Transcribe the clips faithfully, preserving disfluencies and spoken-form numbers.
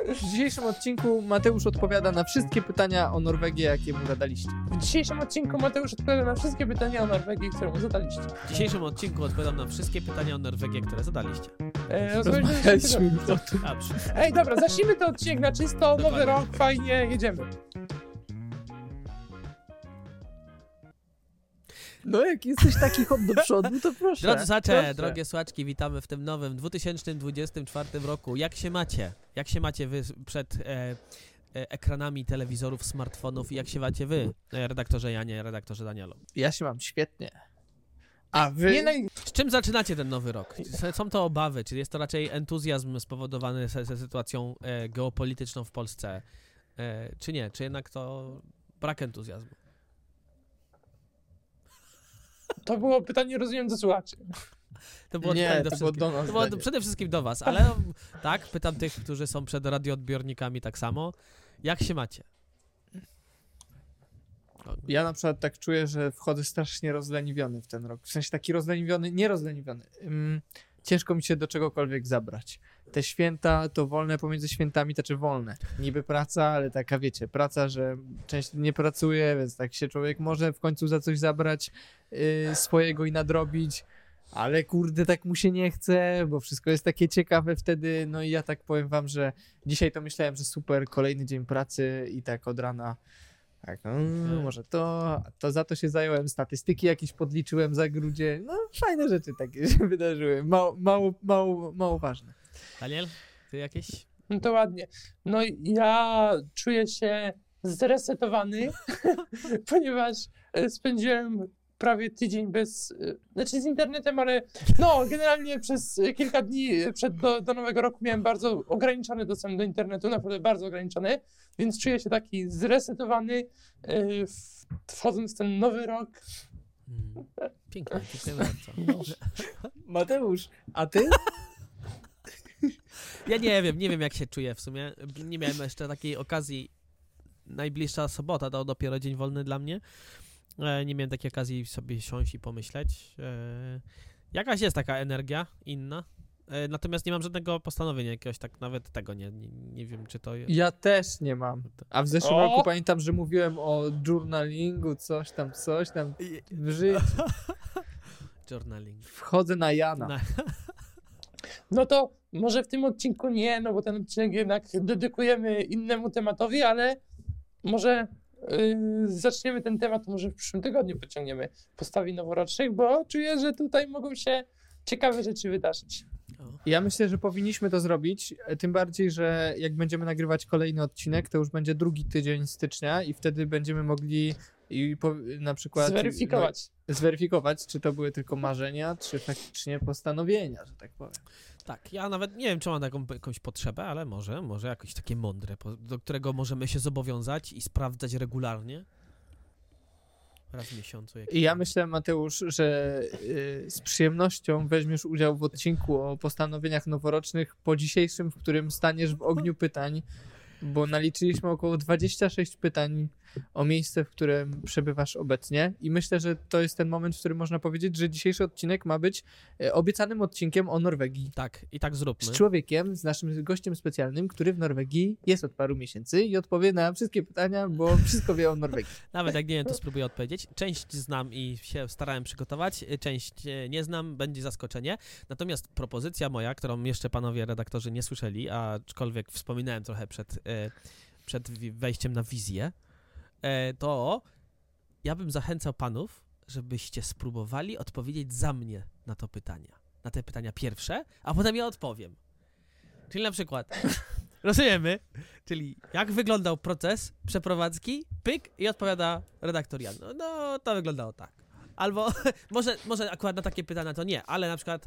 W dzisiejszym odcinku Mateusz odpowiada na wszystkie pytania o Norwegię, jakie mu zadaliście. W dzisiejszym odcinku Mateusz odpowiada na wszystkie pytania o Norwegii, które mu zadaliście. W dzisiejszym odcinku odpowiadam na wszystkie pytania o Norwegię, które zadaliście. E, Rozmawialiśmy już o tym. Dobrze. Ej, dobra, zacznijmy ten odcinek na czysto, nowy Dokładnie. rok, fajnie, jedziemy. No jak jesteś taki hop do przodu, to proszę. Drodzy słuchacze, proszę. drogie słuchaczki, witamy w tym nowym dwa tysiące dwudziestym czwartym roku. Jak się macie? Jak się macie wy przed e, e, ekranami telewizorów, smartfonów i jak się macie wy, e, redaktorze Janie, redaktorze Danielu? Ja się mam świetnie. A wy? Nie naj... Z czym zaczynacie ten nowy rok? Są to obawy? Czy jest to raczej entuzjazm spowodowany ze, ze sytuacją e, geopolityczną w Polsce? E, czy nie? Czy jednak to brak entuzjazmu? To było pytanie, rozumiem, do słuchaczy. To było Nie, pytanie do to było wszystkich. do nas, To było Daniel. przede wszystkim do was, ale tak, pytam tych, którzy są przed radioodbiornikami tak samo. Jak się macie? Ja na przykład tak czuję, że wchodzę strasznie rozleniwiony w ten rok. W sensie taki rozleniwiony, nie rozleniwiony. Ym, ciężko mi się do czegokolwiek zabrać. Te święta to wolne pomiędzy świętami, to czy wolne. Niby praca, ale taka wiecie, praca, że część nie pracuje, więc tak się człowiek może w końcu za coś zabrać yy, swojego i nadrobić, ale kurde, tak mu się nie chce, bo wszystko jest takie ciekawe wtedy. No i ja tak powiem wam, że dzisiaj to myślałem, że super, kolejny dzień pracy i tak od rana tak, no, może to, to za to się zająłem, statystyki jakieś podliczyłem za grudzień, no fajne rzeczy takie się wydarzyły, mało, mało, mało, mało ważne. Daniel, ty jakieś? No to ładnie. No i ja czuję się zresetowany, ponieważ e, spędziłem prawie tydzień bez, e, znaczy z internetem, ale no generalnie przez e, kilka dni przed do, do nowego roku miałem bardzo ograniczony dostęp do internetu, naprawdę bardzo ograniczony, więc czuję się taki zresetowany, e, w, wchodząc w ten nowy rok. Hmm. Pięknie, dziękujemy bardzo. Mateusz, a ty? Ja nie wiem, nie wiem jak się czuję w sumie. Nie miałem jeszcze takiej okazji. Najbliższa sobota to dopiero dzień wolny dla mnie. E, nie miałem takiej okazji sobie siąść i pomyśleć. E, jakaś jest taka energia inna. E, natomiast nie mam żadnego postanowienia jakiegoś, tak nawet tego nie, nie, nie wiem czy to jest. Ja też nie mam. A w zeszłym O! roku pamiętam, że mówiłem o journalingu, coś tam, coś tam w życiu. Journaling. Wchodzę na Jana. Na, No to może w tym odcinku nie, no bo ten odcinek jednak dedykujemy innemu tematowi, ale może yy, zaczniemy ten temat, może w przyszłym tygodniu pociągniemy postawi noworocznych, bo czuję, że tutaj mogą się ciekawe rzeczy wydarzyć. Ja myślę, że powinniśmy to zrobić, tym bardziej, że jak będziemy nagrywać kolejny odcinek, to już będzie drugi tydzień stycznia i wtedy będziemy mogli i po, na przykład Zweryfikować. No, zweryfikować, czy to były tylko marzenia, czy faktycznie postanowienia, że tak powiem. tak, ja nawet nie wiem, czy mam taką jakąś potrzebę, ale może, może jakieś takie mądre, po- do którego możemy się zobowiązać i sprawdzać regularnie. Raz w miesiącu. Jak... I ja myślę, Mateusz, że y, z przyjemnością weźmiesz udział w odcinku o postanowieniach noworocznych po dzisiejszym, w którym staniesz w ogniu pytań, bo naliczyliśmy około dwadzieścia sześć pytań o miejsce, w którym przebywasz obecnie i myślę, że to jest ten moment, w którym można powiedzieć, że dzisiejszy odcinek ma być e, obiecanym odcinkiem o Norwegii. Tak, i tak zróbmy. Z człowiekiem, z naszym gościem specjalnym, który w Norwegii jest od paru miesięcy i odpowie na wszystkie pytania, bo wszystko wie o Norwegii. Nawet jak nie wiem, to spróbuję odpowiedzieć. Część znam i się starałem przygotować, część e, nie znam, będzie zaskoczenie. Natomiast propozycja moja, którą jeszcze panowie redaktorzy nie słyszeli, aczkolwiek wspominałem trochę przed, e, przed wi- wejściem na wizję, e, to ja bym zachęcał panów, żebyście spróbowali odpowiedzieć za mnie na to pytania. Na te pytania pierwsze, a potem ja odpowiem. Czyli na przykład, rozumiemy, czyli jak wyglądał proces przeprowadzki, pyk i odpowiada redaktor Jan. No, no to wyglądało tak. Albo może, może akurat na takie pytania to nie, ale na przykład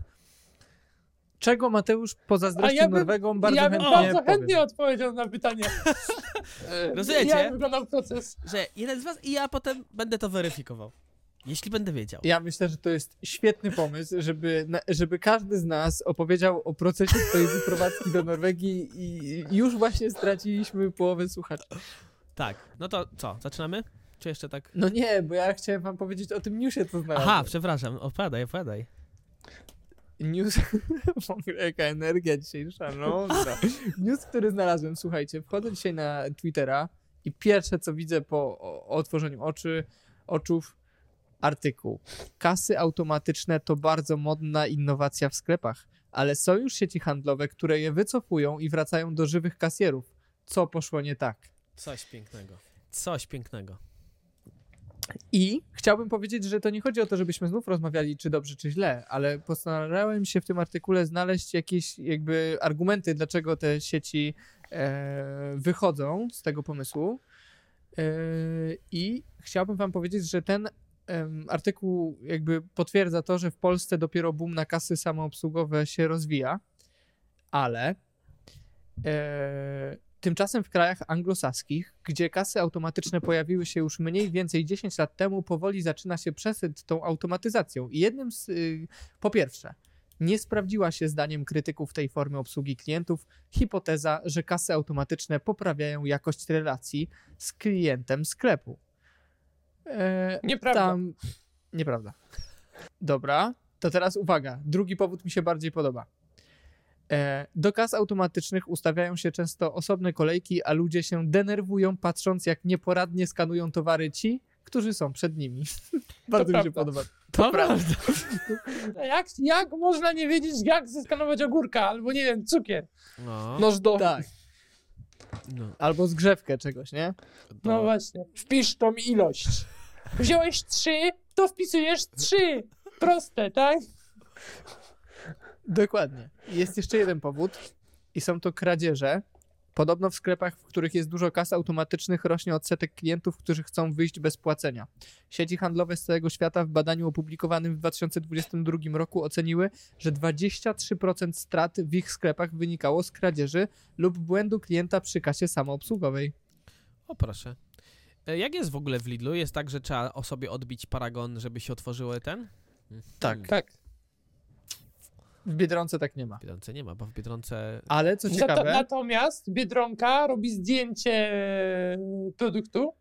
Czego Mateusz pozazdrościł A ja bym- Norwegom bardzo ja bym chętnie bardzo powiem. chętnie odpowiedział na pytanie. E, Rozumiecie? Jak wyglądał proces? że jeden z was i ja potem będę to weryfikował. Jeśli będę wiedział. Ja myślę, że to jest świetny pomysł, żeby, na- żeby każdy z nas opowiedział o procesie swojej wyprowadzki do Norwegii i już właśnie straciliśmy połowę słuchaczy. Tak, no to co, zaczynamy? Czy jeszcze tak? No nie, bo ja chciałem wam powiedzieć o tym newsie, co znalazłem. Aha, przepraszam, opowiadaj, opowiadaj. News, w ogóle jaka energia dzisiejsza, no dobra. News, który znalazłem, słuchajcie, wchodzę dzisiaj na Twittera i pierwsze, co widzę po o, otworzeniu oczy, oczów, artykuł. Kasy automatyczne to bardzo modna innowacja w sklepach, ale są już sieci handlowe, które je wycofują i wracają do żywych kasjerów. Co poszło nie tak? Coś pięknego. Coś pięknego. I chciałbym powiedzieć, że to nie chodzi o to, żebyśmy znów rozmawiali, czy dobrze, czy źle, ale postarałem się w tym artykule znaleźć jakieś jakby argumenty, dlaczego te sieci e, wychodzą z tego pomysłu. E, I chciałbym wam powiedzieć, że ten e, artykuł jakby potwierdza to, że w Polsce dopiero boom na kasy samoobsługowe się rozwija, ale e, tymczasem w krajach anglosaskich, gdzie kasy automatyczne pojawiły się już mniej więcej dziesięć lat temu, powoli zaczyna się przesyt tą automatyzacją. I jednym z... Y, po pierwsze, nie sprawdziła się zdaniem krytyków tej formy obsługi klientów hipoteza, że kasy automatyczne poprawiają jakość relacji z klientem sklepu. E, Nieprawda. Tam... Nieprawda. Dobra, to teraz uwaga. Drugi powód mi się bardziej podoba. Do kas automatycznych ustawiają się często osobne kolejki, a ludzie się denerwują, patrząc jak nieporadnie skanują towary ci, którzy są przed nimi. Bardzo mi się prawda. podoba. To prawda. Jak, jak można nie wiedzieć, jak zeskanować ogórka, albo nie wiem, cukier? No, Noż do... Tak. no. Albo zgrzewkę czegoś, nie? To... No właśnie. Wpisz tą ilość. Wziąłeś trzy, to wpisujesz trzy. Proste, tak? Dokładnie. Jest jeszcze jeden powód i są to kradzieże. Podobno w sklepach, w których jest dużo kas automatycznych, rośnie odsetek klientów, którzy chcą wyjść bez płacenia. Sieci handlowe z całego świata w badaniu opublikowanym w dwa tysiące dwudziestym drugim roku oceniły, że dwadzieścia trzy procent strat w ich sklepach wynikało z kradzieży lub błędu klienta przy kasie samoobsługowej. O proszę. E, Jak jest w ogóle w Lidlu? Jest tak, że trzeba o sobie odbić paragon, żeby się otworzyło ten? Tak. Tak. W Biedronce tak nie ma. W Biedronce nie ma, bo w Biedronce... Ale co Nato- ciekawe... Natomiast Biedronka robi zdjęcie produktu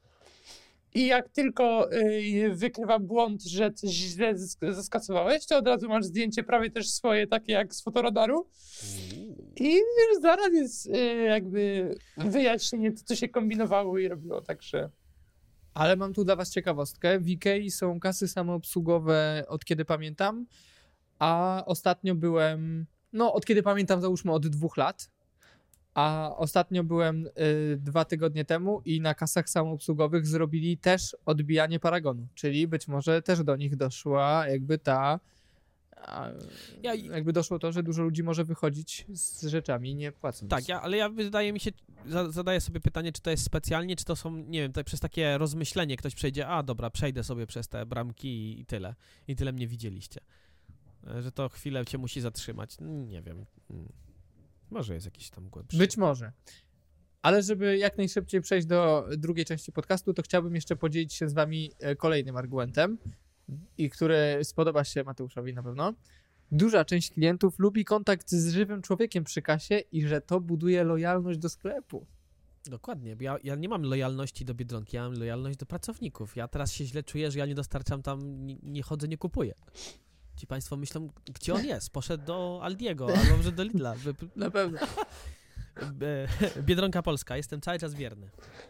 i jak tylko y, wykrywa błąd, że coś źle zas- zaskasowałeś, to od razu masz zdjęcie prawie też swoje, takie jak z fotoradaru i już zaraz jest y, jakby wyjaśnienie, co się kombinowało i robiło, także... Ale mam tu dla was ciekawostkę. W Ikei są kasy samoobsługowe od kiedy pamiętam, a ostatnio byłem, no od kiedy pamiętam załóżmy od dwóch lat, a ostatnio byłem y, dwa tygodnie temu i na kasach samoobsługowych zrobili też odbijanie paragonu, czyli być może też do nich doszła jakby ta, a, Ja- jakby doszło to, że dużo ludzi może wychodzić z rzeczami nie płacąc. Tak, ja, ale ja wydaje mi się, za, zadaję sobie pytanie, czy to jest specjalnie, czy to są, nie wiem, to przez takie rozmyślenie ktoś przejdzie, a dobra, przejdę sobie przez te bramki i, i tyle. I tyle mnie widzieliście. E, Że to chwilę cię musi zatrzymać. Nie wiem. Mm. Może jest jakiś tam głębszy. Być może. Ale żeby jak najszybciej przejść do drugiej części podcastu, to chciałbym jeszcze podzielić się z wami e, kolejnym argumentem, i który spodoba się Mateuszowi na pewno. Duża część klientów lubi kontakt z żywym człowiekiem przy kasie i że to buduje lojalność do sklepu. Dokładnie, bo ja, ja nie mam lojalności do Biedronki, ja mam lojalność do pracowników. Ja teraz się źle czuję, że ja nie dostarczam tam, nie, nie chodzę, nie kupuję. Ci państwo myślą, gdzie on jest? Poszedł do Aldiego, albo może do Lidla. Wy- Na pewno. e, Biedronka Polska, jestem cały czas wierny.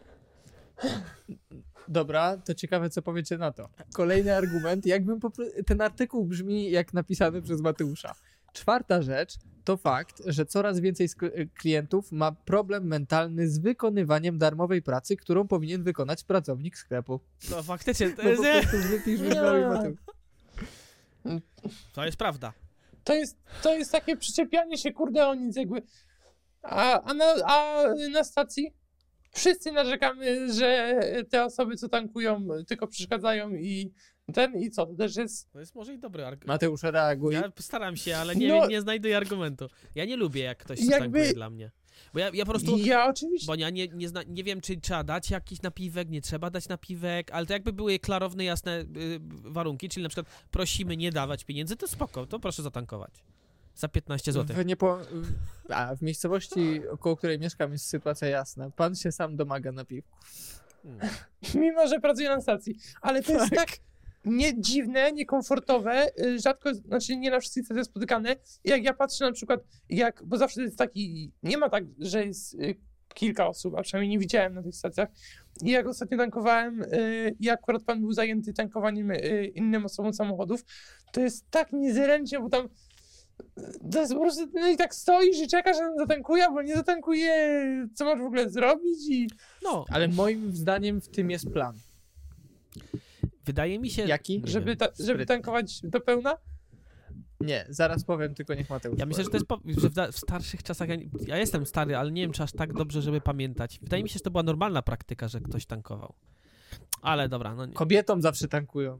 Dobra, to ciekawe, co powiecie na to. Kolejny argument, jakbym popro- ten artykuł brzmi jak napisany przez Mateusza. Czwarta rzecz to fakt, że coraz więcej sk- klientów ma problem mentalny z wykonywaniem darmowej pracy, którą powinien wykonać pracownik sklepu. No faktycznie, to No jest, po prostu wypisz wybrał Mateusz. to jest prawda. To jest, to jest takie przyczepianie się, kurde, o nic jakby. A, a, na, a na stacji wszyscy narzekamy, że te osoby, co tankują, tylko przeszkadzają i ten i co, to też jest... To jest może i dobry argument. Mateusz, reaguj. Ja staram się, ale nie, No. nie znajduję argumentu. Ja nie lubię, jak ktoś Jakby- tankuje dla mnie. Bo ja, ja po prostu... Ja oczywiście... Bo ja nie, nie, zna, nie wiem, czy trzeba dać jakiś napiwek, nie trzeba dać napiwek, ale to jakby były klarowne, jasne y, warunki, czyli na przykład prosimy nie dawać pieniędzy, to spoko, to proszę zatankować. Za piętnaście złotych. W, niepo... A, w miejscowości, około której mieszkam, jest sytuacja jasna. Pan się sam domaga napiwku. Hmm. Mimo, że pracuję na stacji. Ale to jest tak... nie dziwne, niekomfortowe, y, rzadko, znaczy nie na wszystkich stacjach spotykane. I jak ja patrzę na przykład, jak, bo zawsze jest taki, nie ma tak, że jest y, kilka osób, a przynajmniej nie widziałem na tych stacjach. I jak ostatnio tankowałem y, i akurat pan był zajęty tankowaniem y, innym osobom samochodów, to jest tak niezręcznie, bo tam to jest po prostu, no i tak stoisz i czekasz, że on zatankuje, albo nie zatankuje, co masz w ogóle zrobić i... No, Ale moim zdaniem w tym jest plan. wydaje mi się... Jaki? Nie Żeby, wiem. ta, żeby Sprytnie. tankować do pełna? Nie, zaraz powiem, tylko niech Mateusz Ja myślę, że to jest po, że w, da- w starszych czasach, ja, nie- ja jestem stary, ale nie wiem, czy aż tak dobrze, żeby pamiętać. Wydaje mi się, że to była normalna praktyka, że ktoś tankował. Ale dobra, no nie. Kobietom zawsze tankują.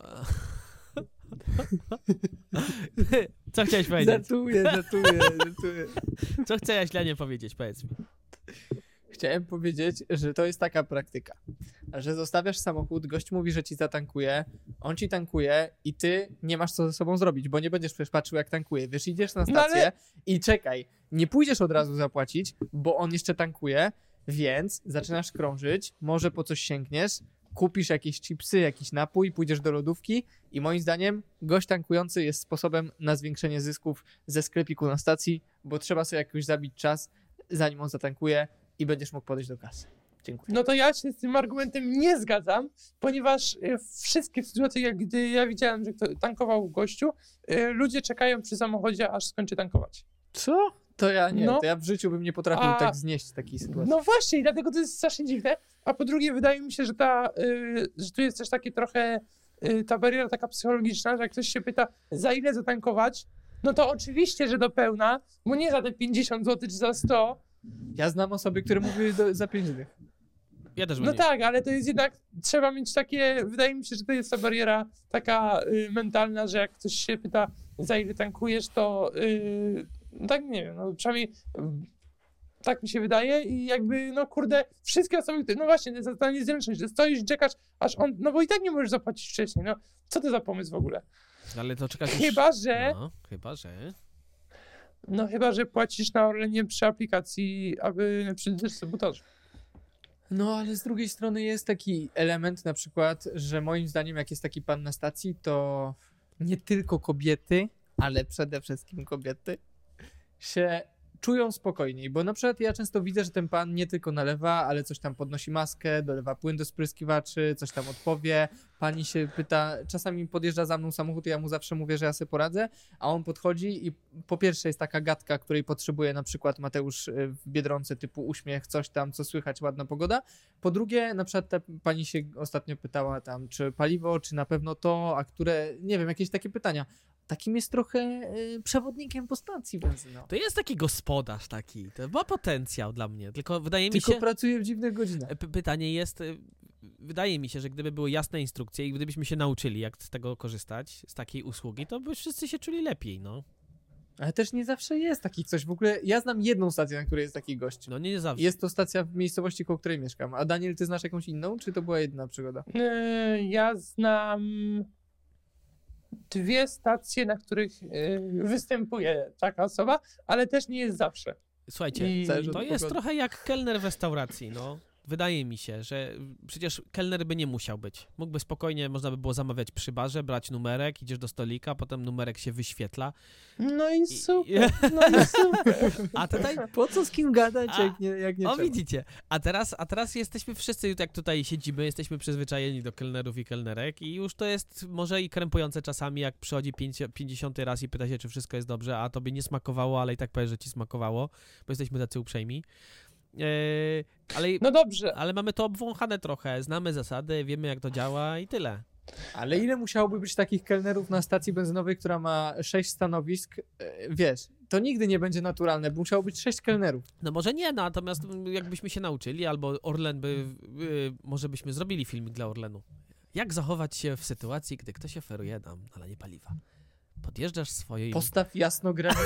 Co chciałeś powiedzieć? Żartuję, żartuję, żartuję. Co chciałeś Lenie powiedzieć, powiedz mi. Chciałem powiedzieć, że to jest taka praktyka, że zostawiasz samochód, gość mówi, że ci zatankuje, on ci tankuje i ty nie masz co ze sobą zrobić, bo nie będziesz przecież patrzył, jak tankuje. Wiesz, idziesz na No ale- stację i czekaj, nie pójdziesz od razu zapłacić, bo on jeszcze tankuje, więc zaczynasz krążyć, może po coś sięgniesz, kupisz jakieś chipsy, jakiś napój, pójdziesz do lodówki i moim zdaniem gość tankujący jest sposobem na zwiększenie zysków ze sklepiku na stacji, bo trzeba sobie jakoś zabić czas, zanim on zatankuje i będziesz mógł podejść do kasy. Dziękuję. No to ja się z tym argumentem nie zgadzam, ponieważ y, wszystkie sytuacje, jak gdy ja widziałem, że kto tankował gościu, y, ludzie czekają przy samochodzie, aż skończy tankować. Co? To ja nie, No. to ja w życiu bym nie potrafił A- tak znieść takiej sytuacji. No właśnie, i dlatego to jest strasznie dziwne. A po drugie, wydaje mi się, że ta, y, że tu jest też takie trochę y, ta bariera taka psychologiczna, że jak ktoś się pyta, za ile zatankować, no to oczywiście, że do pełna, bo nie za te pięćdziesiąt złotych czy za sto. Ja znam osoby, które mówiły do, za pięć dych. Ja też bym No nie. tak, ale to jest jednak, trzeba mieć takie, wydaje mi się, że to jest ta bariera taka y, mentalna, że jak ktoś się pyta, za ile tankujesz, to y, no tak nie wiem, no przynajmniej y, tak mi się wydaje i jakby, no kurde, wszystkie osoby, które, no właśnie, to jest ta niezręczność, że stoisz i czekasz, aż on, no bo i tak nie możesz zapłacić wcześniej, no co to za pomysł w ogóle? Ale to czekasz już... Chyba, że, No, chyba, że... no chyba, że płacisz na Orlenie przy aplikacji, aby przy dystrybutorze. No, ale z drugiej strony jest taki element na przykład, że moim zdaniem jak jest taki pan na stacji, to nie tylko kobiety, ale przede wszystkim kobiety się czują spokojniej, bo na przykład ja często widzę, że ten pan nie tylko nalewa, ale coś tam podnosi maskę, dolewa płyn do spryskiwaczy, coś tam odpowie, pani się pyta, czasami podjeżdża za mną samochód i ja mu zawsze mówię, że ja sobie poradzę, a on podchodzi i po pierwsze jest taka gadka, której potrzebuje na przykład Mateusz w Biedronce, typu uśmiech, coś tam, co słychać, ładna pogoda. Po drugie, na przykład ta pani się ostatnio pytała tam, czy paliwo, czy na pewno to, a które, nie wiem, jakieś takie pytania. Takim jest trochę y, przewodnikiem po stacji benzynowej. To jest taki gospodarz taki, to ma potencjał dla mnie, tylko wydaje mi Tylko się... pracuje w dziwnych godzinach. P- pytanie jest, y, wydaje mi się, że gdyby były jasne instrukcje i gdybyśmy się nauczyli, jak z tego korzystać, z takiej usługi, to by wszyscy się czuli lepiej, no. Ale też nie zawsze jest takich coś. W ogóle ja znam jedną stację, na której jest taki gość. No nie, nie zawsze. Jest to stacja w miejscowości, koło której mieszkam. A Daniel, ty znasz jakąś inną, czy to była jedna przygoda? Yy, Ja znam dwie stacje, na których yy, występuje taka osoba, ale też nie jest zawsze. Słuchajcie, I- Zależy od to jest pogody. trochę jak kelner w restauracji, no. Wydaje mi się, że przecież kelner by nie musiał być. Mógłby spokojnie, można by było zamawiać przy barze, brać numerek, idziesz do stolika, potem numerek się wyświetla. No i I- super, no i super. A tutaj Po co z kim gadać, A, jak nie, jak nie o, trzeba? widzicie. A teraz, a teraz jesteśmy wszyscy, jak tutaj siedzimy, jesteśmy przyzwyczajeni do kelnerów i kelnerek i już to jest może i krępujące czasami, jak przychodzi pięćdziesiąty raz i pyta się, czy wszystko jest dobrze, a tobie nie smakowało, ale i tak powiesz, że ci smakowało, bo jesteśmy tacy uprzejmi. Eee, ale, No dobrze, ale mamy to obwąchane trochę, znamy zasady, wiemy jak to działa i tyle. Ale ile musiałoby być takich kelnerów na stacji benzynowej, która ma sześć stanowisk? E, Wiesz, to nigdy nie będzie naturalne, bo musiało być sześć kelnerów. No może nie, no, natomiast mm, jakbyśmy się nauczyli, albo Orlen by, y, może byśmy zrobili filmik dla Orlenu. Jak zachować się w sytuacji, gdy ktoś oferuje nam nalanie paliwa? Podjeżdżasz swojej... Postaw jasno granicę.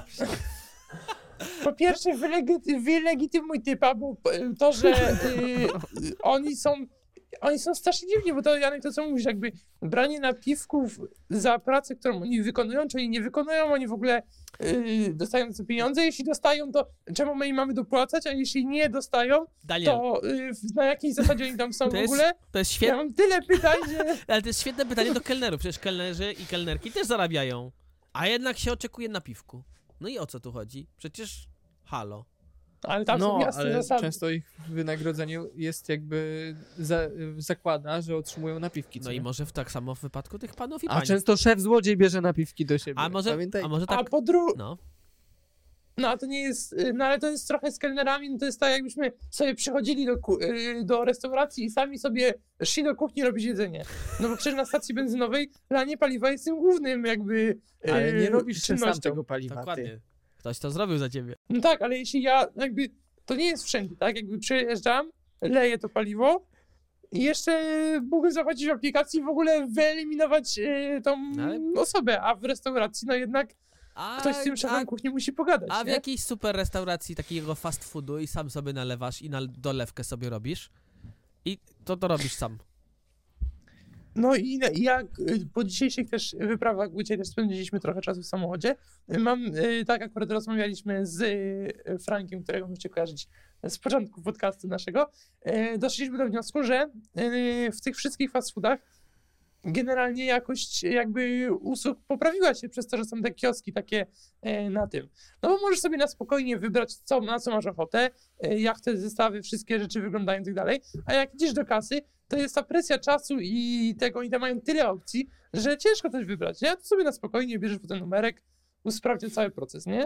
po pierwsze wylegi- wylegitymuj typa, bo to, że y, oni są oni są strasznie dziwni, bo to Janek, to co mówisz, jakby branie napiwków za pracę, którą oni wykonują, czy oni nie wykonują, oni w ogóle yy, dostają te pieniądze, jeśli dostają, to czemu my im mamy dopłacać, a jeśli nie dostają, Daniel, to yy, na jakiej zasadzie oni tam są to w jest, ogóle? to jest Ja świetne, mam tyle pytań, że... ale to jest świetne pytanie do kelnerów, przecież kelnerzy i kelnerki też zarabiają, a jednak się oczekuje na piwku. No i o co tu chodzi? Przecież halo. Ale tam są No, jasne ale zasady. często ich wynagrodzenie jest jakby za, zakłada, że otrzymują napiwki. co No i nie? może w tak samo w wypadku tych panów i A pań. często szef złodziej bierze napiwki do siebie. A może, Pamiętaj. a może A tak... po drugie, No. no a to nie jest, y, no ale to jest trochę z kelnerami, no to jest tak jakbyśmy sobie przychodzili do, ku- y, do restauracji i sami sobie szli do kuchni robić jedzenie. No bo przecież na stacji benzynowej lanie paliwa jest tym głównym jakby y, Ale nie robisz się sam czynnością. tego paliwa, ty. Dokładnie. Ktoś to zrobił za ciebie. No tak, ale jeśli ja jakby, to nie jest wszędzie, tak? Jakby przejeżdżam, leję to paliwo i jeszcze mógłbym zapłacić w aplikacji i w ogóle wyeliminować y, tą No ale- osobę, a w restauracji no jednak A, ktoś z tym a, szefem kuchni musi pogadać, a w nie? jakiejś super restauracji takiego fast foodu i sam sobie nalewasz i na dolewkę sobie robisz i to to robisz sam. No i na- i jak y, po dzisiejszych też wyprawach, gdzie też spędziliśmy trochę czasu w samochodzie, y, mam, y, tak akurat rozmawialiśmy z y, Frankiem, którego możecie kojarzyć z początku podcastu naszego, y, doszliśmy do wniosku, że y, w tych wszystkich fast foodach generalnie jakość jakby usług poprawiła się przez to, że są te kioski takie e, na tym. No bo możesz sobie na spokojnie wybrać, co, na co masz ochotę, e, jak te zestawy, wszystkie rzeczy wyglądają i tak dalej, a jak idziesz do kasy, to jest ta presja czasu i tego, oni tam mają tyle opcji, że ciężko coś wybrać, nie? To sobie na spokojnie bierzesz potem numerek, usprawnia cały proces, nie?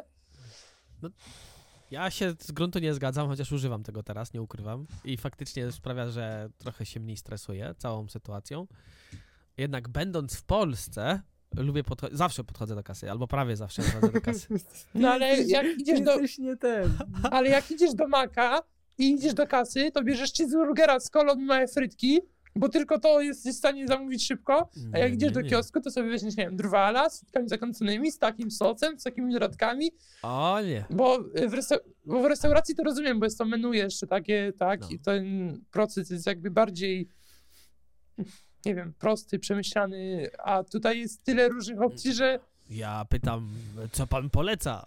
Ja się z gruntu nie zgadzam, chociaż używam tego teraz, nie ukrywam. I faktycznie sprawia, że trochę się mniej stresuję całą sytuacją. Jednak będąc w Polsce, lubię podcho- zawsze podchodzę do kasy, albo prawie zawsze podchodzę do kasy. No ale jak idziesz do, Jesteś nie ten. ale jak idziesz do Maka i idziesz do kasy, to bierzesz cheeseburgera z kolą i małe frytki, bo tylko to jesteś w stanie zamówić szybko, a jak Nie, idziesz nie, do nie. kiosku, to sobie weźmiesz, nie wiem, drwala z frytkami zakręconymi, z takim sosem, z takimi dodatkami, O nie. bo w, resta- bo w restauracji to rozumiem, bo jest to menu jeszcze takie, tak, No. i ten proces jest jakby bardziej, nie wiem, prosty, przemyślany, a tutaj jest tyle różnych opcji, że Ja pytam, co pan poleca?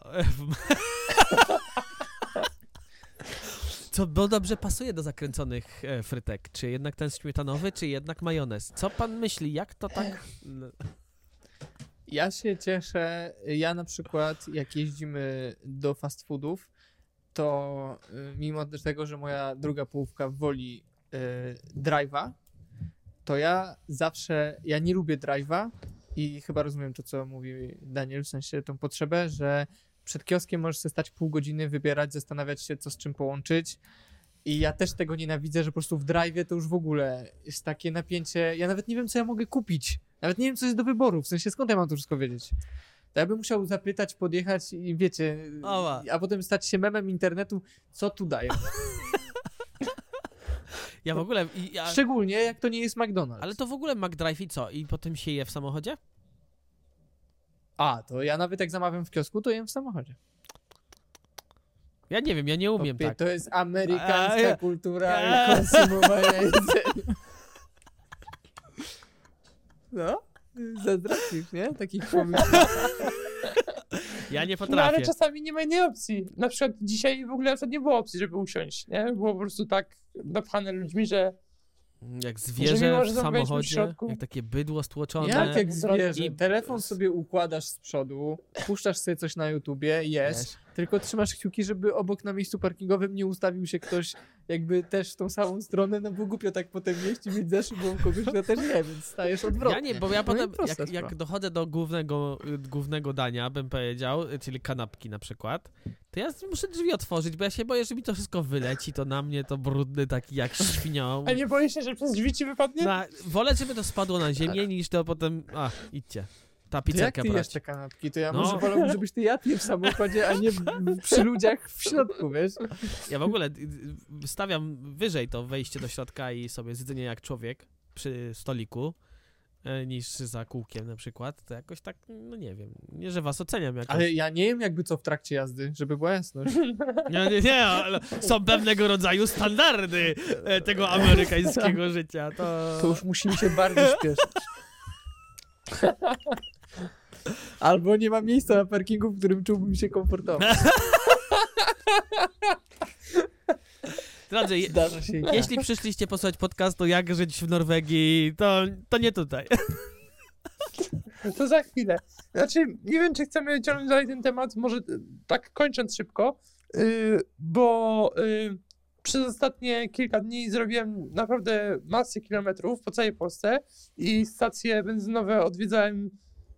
Co bo dobrze pasuje do zakręconych e, frytek? Czy jednak ten śmietanowy, czy jednak majonez? Co pan myśli, jak to tak... No, Ja się cieszę, ja na przykład jak jeździmy do fast foodów, to y, mimo tego, że moja druga połówka woli y, drive'a, to ja zawsze, ja nie lubię drive'a i chyba rozumiem to, co mówi Daniel, w sensie tą potrzebę, że przed kioskiem możesz sobie stać pół godziny, wybierać, zastanawiać się, co z czym połączyć. I ja też tego nienawidzę, że po prostu w drive'ie to już w ogóle jest takie napięcie. Ja nawet nie wiem, co ja mogę kupić. Nawet nie wiem, co jest do wyboru. W sensie, skąd ja mam to wszystko wiedzieć? To ja bym musiał zapytać, podjechać i wiecie, Oła. a potem stać się memem internetu, co tu dają. ja w ogóle... I, ja, Szczególnie, jak to nie jest McDonald's. ale to w ogóle McDrive i co? I potem się je w samochodzie? A, to ja nawet jak zamawiam w kiosku, to jem w samochodzie. Ja nie wiem, ja nie umiem Opie, tak. To jest amerykańska A, ja- kultura a- konsumowania jedzenia. No, zazdrościsz, nie? Takich pomysłów. Ja nie no ale potrafię. czasami nie ma innej opcji. Na przykład dzisiaj w ogóle na przykład nie było opcji, żeby usiąść, nie? Było po prostu tak napchane ludźmi, że Jak Że zwierzę mimo, w że zamówiłeś w samochodzie, środku- jak takie bydło stłoczone. Jak jak zwierzę. I- Telefon sobie układasz z przodu, puszczasz sobie coś na YouTubie, jesz, Wiesz? tylko trzymasz kciuki, żeby obok na miejscu parkingowym nie ustawił się ktoś jakby też w tą samą stronę, no bo głupio tak potem jeść i mieć za szybą kogoś, kto też nie, więc stajesz odwrotnie. Ja nie, bo ja No i potem, prosta jak, jak sprawa. dochodzę do głównego, y, głównego dania, bym powiedział, y, czyli kanapki na przykład, to ja muszę drzwi otworzyć, bo ja się boję, że mi to wszystko wyleci, to na mnie to brudny taki jak świnią. a nie boisz się, że przez drzwi ci wypadnie? Na, wolę, żeby to spadło na ziemię, niż to potem, a, idźcie, To jak tapicerkę ty jesz brać. te kanapki, to ja No. może wolałbym, żebyś ty jadł je w samochodzie, a nie w- przy ludziach w środku, wiesz? Ja w ogóle y, y, stawiam wyżej to wejście do środka i sobie zjedzenie jak człowiek przy stoliku e, niż za kółkiem na przykład, to jakoś tak, no nie wiem, nie, że was oceniam jakoś. Ale ja nie wiem jakby co w trakcie jazdy, żeby była jasność. Nie, nie, nie, ale są pewnego rodzaju standardy e, tego amerykańskiego życia, to... To już musimy się bardziej śpieszyć. Albo nie ma miejsca na parkingu, w którym czułbym się komfortowo. Drodzy, je, Zdarza się i tak. jeśli przyszliście posłuchać podcastu Jak żyć w Norwegii, to, to nie tutaj. To za chwilę. Znaczy, nie wiem, czy chcemy ciągnąć dalej ten temat, może tak kończąc szybko, yy, bo yy, przez ostatnie kilka dni zrobiłem naprawdę masę kilometrów po całej Polsce i stacje benzynowe odwiedzałem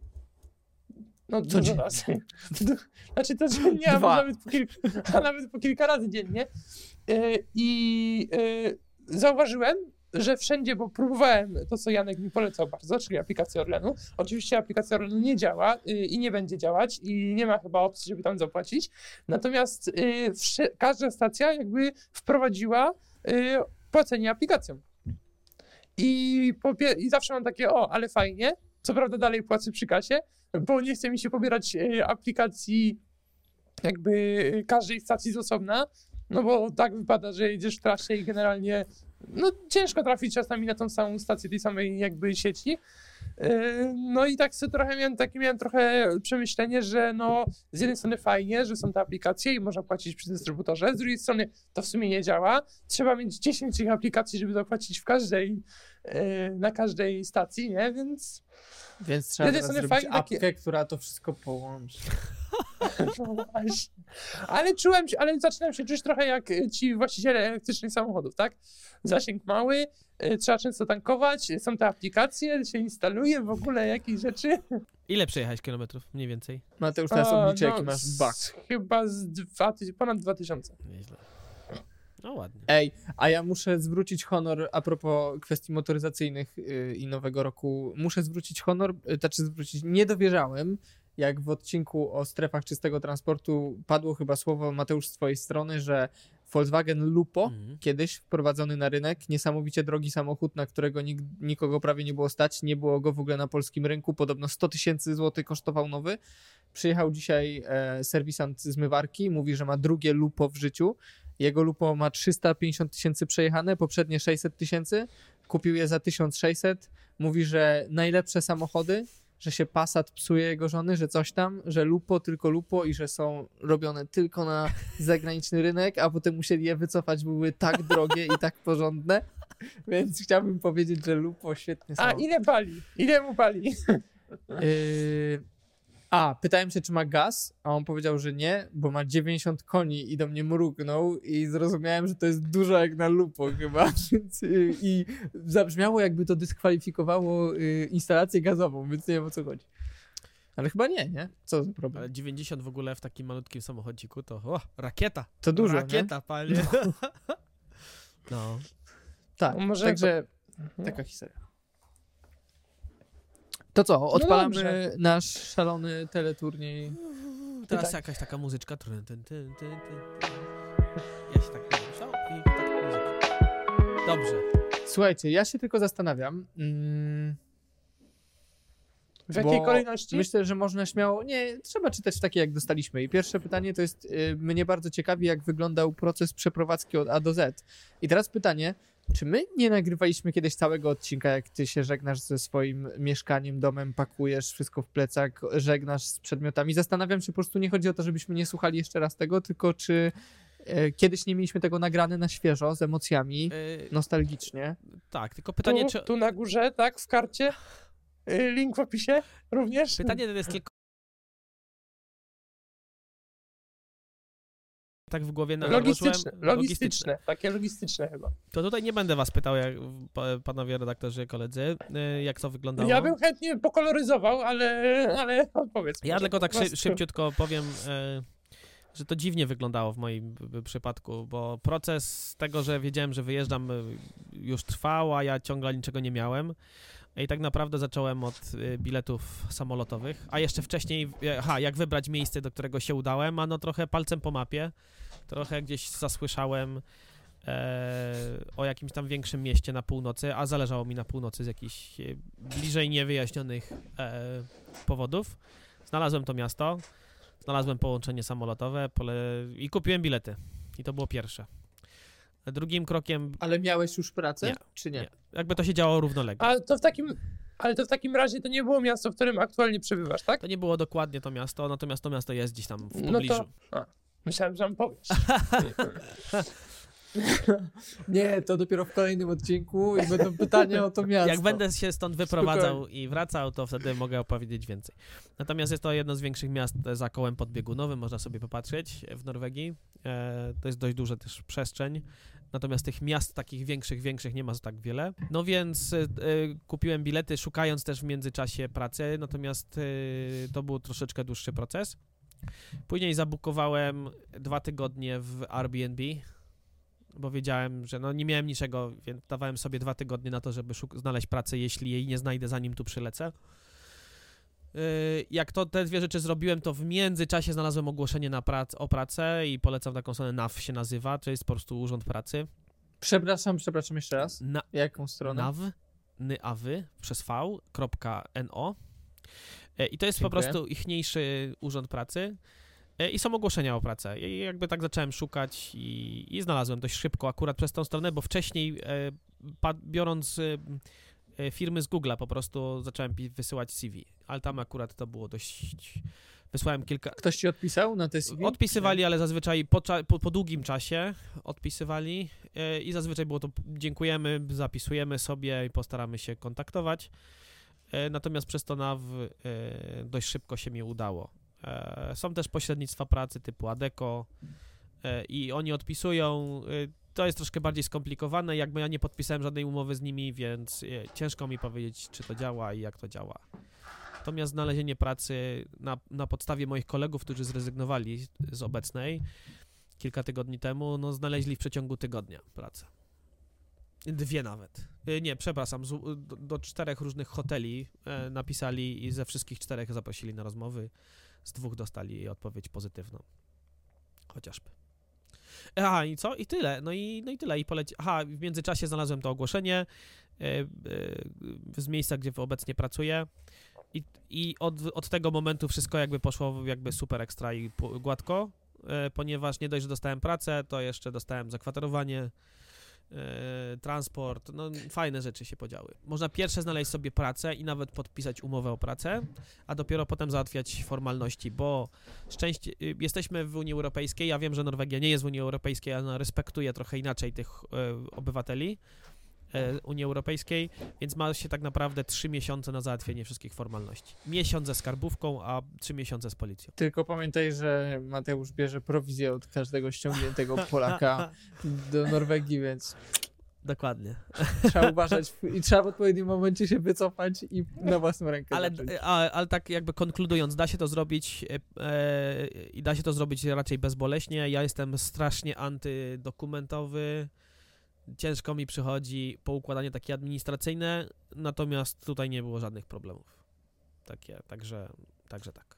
no dużo Codziennie. razy. Znaczy codziennie, a Dwa. nawet po kilka, a nawet po kilka razy dziennie. Yy, I yy, zauważyłem, że wszędzie, bo próbowałem to, co Janek mi polecał bardzo, czyli aplikację Orlenu. Oczywiście aplikacja Orlenu nie działa y, i nie będzie działać i nie ma chyba opcji, żeby tam zapłacić. Natomiast y, wszy- każda stacja jakby wprowadziła y, płacenie aplikacją. I, popie- I zawsze mam takie, o, ale fajnie. Co prawda dalej płacę przy kasie, bo nie chce mi się pobierać y, aplikacji jakby y, każdej stacji z osobna, no bo tak wypada, że jedziesz w trasie i generalnie no ciężko trafić czasami na tą samą stację tej samej jakby sieci. Yy, No i tak sobie trochę miałem, takie miałem trochę przemyślenie, że no z jednej strony fajnie, że są te aplikacje i można płacić przy dystrybutorze, z drugiej strony to w sumie nie działa. Trzeba mieć dziesięć tych aplikacji, żeby zapłacić w każdej, yy, na każdej stacji, nie? Więc Więc trzeba jednej teraz strony zrobić fajnie takie- apkę, która to wszystko połączy. no właśnie. Ale czułem się, ale zaczynam się czuć trochę jak y, ci właściciele elektrycznych samochodów, tak? Zasięg mały, y, trzeba często tankować, y, są te aplikacje, się instaluje w ogóle jakieś rzeczy. Ile przejechałeś kilometrów mniej więcej? Mateusz, teraz A, obliczę, no, jaki masz z- bak. Chyba z dwa, ty- ponad dwa tysiące. Nieźle. No ładnie. Ej, a ja muszę zwrócić honor a propos kwestii motoryzacyjnych yy, i nowego roku. Muszę zwrócić honor, yy, znaczy zwrócić, nie dowierzałem, jak w odcinku o strefach czystego transportu padło chyba słowo, Mateusz, z twojej strony, że Volkswagen Lupo, Mhm. kiedyś wprowadzony na rynek, niesamowicie drogi samochód, na którego nik- nikogo prawie nie było stać, nie było go w ogóle na polskim rynku, podobno sto tysięcy złotych kosztował nowy. Przyjechał dzisiaj e, serwisant zmywarki, mówi, że ma drugie Lupo w życiu. Jego Lupo ma trzysta pięćdziesiąt tysięcy przejechane, poprzednie sześćset tysięcy, kupił je za tysiąc sześćset. Mówi, że najlepsze samochody, że się Passat psuje jego żony, że coś tam, że Lupo, tylko Lupo i że są robione tylko na zagraniczny rynek, a potem musieli je wycofać, bo były tak drogie i tak porządne. Więc chciałbym powiedzieć, że Lupo świetnie A samochód. ile pali? Ile mu pali? Yy... A, pytałem się, czy ma gaz, a on powiedział, że nie, bo ma dziewięćdziesiąt koni i do mnie mrugnął i zrozumiałem, że to jest dużo jak na Lupo chyba, więc, yy, i zabrzmiało, jakby to dyskwalifikowało yy, instalację gazową, więc nie wiem, o co chodzi. Ale chyba nie, nie? Co za problem? Ale dziewięćdziesiąt w ogóle w takim malutkim samochodziku to o, rakieta. To dużo, nie? Rakieta, panie. No. Tak, Może także No. taka historia. To co, odpalamy dobrze. nasz szalony teleturniej. Teraz tak. jakaś taka muzyczka. Tryn, tyn, tyn, tyn, tyn. Ja się tak myślał i tak muzyka. Dobrze. Słuchajcie, ja się tylko zastanawiam. Mm, W jakiej bo kolejności? Myślę, że można śmiało. Nie, trzeba czytać takie, jak dostaliśmy. I pierwsze pytanie to jest: y, mnie bardzo ciekawi, jak wyglądał proces przeprowadzki od A do Z. I teraz pytanie: czy my nie nagrywaliśmy kiedyś całego odcinka, jak ty się żegnasz ze swoim mieszkaniem, domem, pakujesz wszystko w plecak, żegnasz z przedmiotami? Zastanawiam się, po prostu nie chodzi o to, żebyśmy nie słuchali jeszcze raz tego, tylko czy y, kiedyś nie mieliśmy tego nagrane na świeżo, z emocjami, Yy, nostalgicznie. tak, tylko pytanie, tu, czy... tu na górze, tak, w karcie. Y, Link w opisie również. Pytanie to jest tylko... Tak w głowie na Logistyczne, odłożyłem- logistyczne, takie logistyczne chyba. To tutaj nie będę was pytał, jak, pa- panowie redaktorzy, koledzy, y, jak to wyglądało. Ja bym chętnie pokoloryzował, ale, ale odpowiedz. Ja może tylko po tak szy, prostu. szybciutko powiem, e, że to dziwnie wyglądało w moim b- b- przypadku, bo proces tego, że wiedziałem, że wyjeżdżam, y, już trwał, a ja ciągle niczego nie miałem. I tak naprawdę zacząłem od y, biletów samolotowych, a jeszcze wcześniej, e, aha, jak wybrać miejsce, do którego się udałem, a no trochę palcem po mapie, trochę gdzieś zasłyszałem e, o jakimś tam większym mieście na północy, a zależało mi na północy z jakichś e, bliżej niewyjaśnionych e, powodów. Znalazłem to miasto, znalazłem połączenie samolotowe pole... i kupiłem bilety. I to było pierwsze. Drugim krokiem... Ale miałeś już pracę, Nie, czy nie? nie. Jakby to się działo równolegle. Ale to w takim, ale to w takim razie to nie było miasto, w którym aktualnie przebywasz, tak? To nie było dokładnie to miasto, natomiast to miasto jest gdzieś tam w No pobliżu. to... A, myślałem, że mam powiesz. Nie, to dopiero w kolejnym odcinku i będą pytania o to miasto. Jak będę się stąd wyprowadzał i wracał, to wtedy mogę opowiedzieć więcej. Natomiast jest to jedno z większych miast za kołem podbiegunowym, można sobie popatrzeć w Norwegii. E, to jest dość duża też przestrzeń. Natomiast tych miast takich większych, większych nie ma tak wiele. No więc e, kupiłem bilety, szukając też w międzyczasie pracy, natomiast e, to był troszeczkę dłuższy proces. Później zabukowałem dwa tygodnie w Airbnb, bo wiedziałem, że no nie miałem niczego, więc dawałem sobie dwa tygodnie na to, żeby szuk- znaleźć pracę, jeśli jej nie znajdę, zanim tu przylecę. Yy, jak to te dwie rzeczy zrobiłem, to w międzyczasie znalazłem ogłoszenie na prac- o pracę i polecam taką stronę N A W się nazywa, to jest po prostu Urząd Pracy. Przepraszam, przepraszam jeszcze raz. Na- Jaką stronę? N A W, N-A-W, przez V, kropka N-O. Yy, I to jest Dziękuję. po prostu ichniejszy Urząd Pracy. I są ogłoszenia o pracę. I jakby tak zacząłem szukać i, i znalazłem dość szybko akurat przez tą stronę, bo wcześniej e, pa, biorąc e, e, firmy z Google'a po prostu zacząłem pi- wysyłać C V, ale tam akurat to było dość... Wysłałem kilka... Ktoś ci odpisał na te C V? Odpisywali, ale zazwyczaj po, cza- po, po długim czasie odpisywali e, i zazwyczaj było to dziękujemy, zapisujemy sobie i postaramy się kontaktować. E, natomiast przez to N A W e, dość szybko się mi udało. E, są też pośrednictwa pracy typu Adecco e, i oni odpisują. E, to jest troszkę bardziej skomplikowane, jakby ja nie podpisałem żadnej umowy z nimi, więc e, ciężko mi powiedzieć, czy to działa i jak to działa. Natomiast znalezienie pracy na, na podstawie moich kolegów, którzy zrezygnowali z obecnej kilka tygodni temu, no znaleźli w przeciągu tygodnia pracę. Dwie nawet. E, Nie, przepraszam, z, do, do czterech różnych hoteli e, napisali i ze wszystkich czterech zaprosili na rozmowy. Z dwóch dostali odpowiedź pozytywną. Chociażby. Aha, i co? I tyle. No i, no i tyle. I poleci... Aha, w międzyczasie znalazłem to ogłoszenie e, e, z miejsca, gdzie obecnie pracuję. I, i od, od tego momentu wszystko jakby poszło jakby super ekstra i pu- gładko, e, ponieważ nie dość, że dostałem pracę, to jeszcze dostałem zakwaterowanie, e, transport, no fajne rzeczy się podziały. Można pierwsze znaleźć sobie pracę i nawet podpisać umowę o pracę, a dopiero potem załatwiać formalności, bo szczęście, y, jesteśmy w Unii Europejskiej, ja wiem, że Norwegia nie jest w Unii Europejskiej, ale ona respektuje trochę inaczej tych e, obywateli e, Unii Europejskiej, więc ma się tak naprawdę trzy miesiące na załatwienie wszystkich formalności. Miesiąc ze skarbówką, a trzy miesiące z policją. Tylko pamiętaj, że Mateusz bierze prowizję od każdego ściągniętego Polaka do Norwegii, więc Dokładnie. trzeba uważać i trzeba w odpowiednim momencie się wycofać i na własną rękę Ale, zacząć. ale, ale tak jakby konkludując, da się to zrobić e, i da się to zrobić raczej bezboleśnie. Ja jestem strasznie antydokumentowy. Ciężko mi przychodzi poukładanie takie administracyjne, natomiast tutaj nie było żadnych problemów. Takie, także, także tak.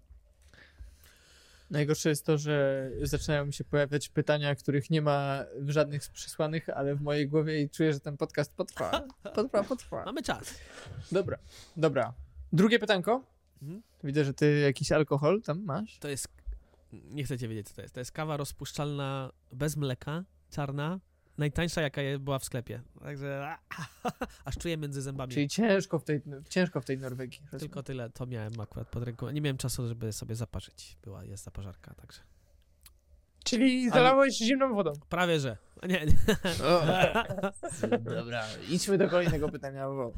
Najgorsze jest to, że zaczynają mi się pojawiać pytania, których nie ma w żadnych z przesłanych, ale w mojej głowie i czuję, że ten podcast potrwa. Potrwa, potrwa. Mamy czas. Dobra, dobra. Drugie pytanko. Mhm. Widzę, że ty jakiś alkohol tam masz. To jest, nie chcecie wiedzieć co to jest, to jest kawa rozpuszczalna bez mleka, czarna, najtańsza jaka je- była w sklepie. Także aż czuję między zębami. Czyli ciężko w tej, ciężko w tej Norwegii. Tylko tyle, to miałem akurat pod ręką. Nie miałem czasu, żeby sobie zaparzyć. Była, jest zaparzarka, także. Czyli zalałeś zimną wodą. Prawie, że. A Nie, nie. O, dobra, idźmy do kolejnego pytania. Bo...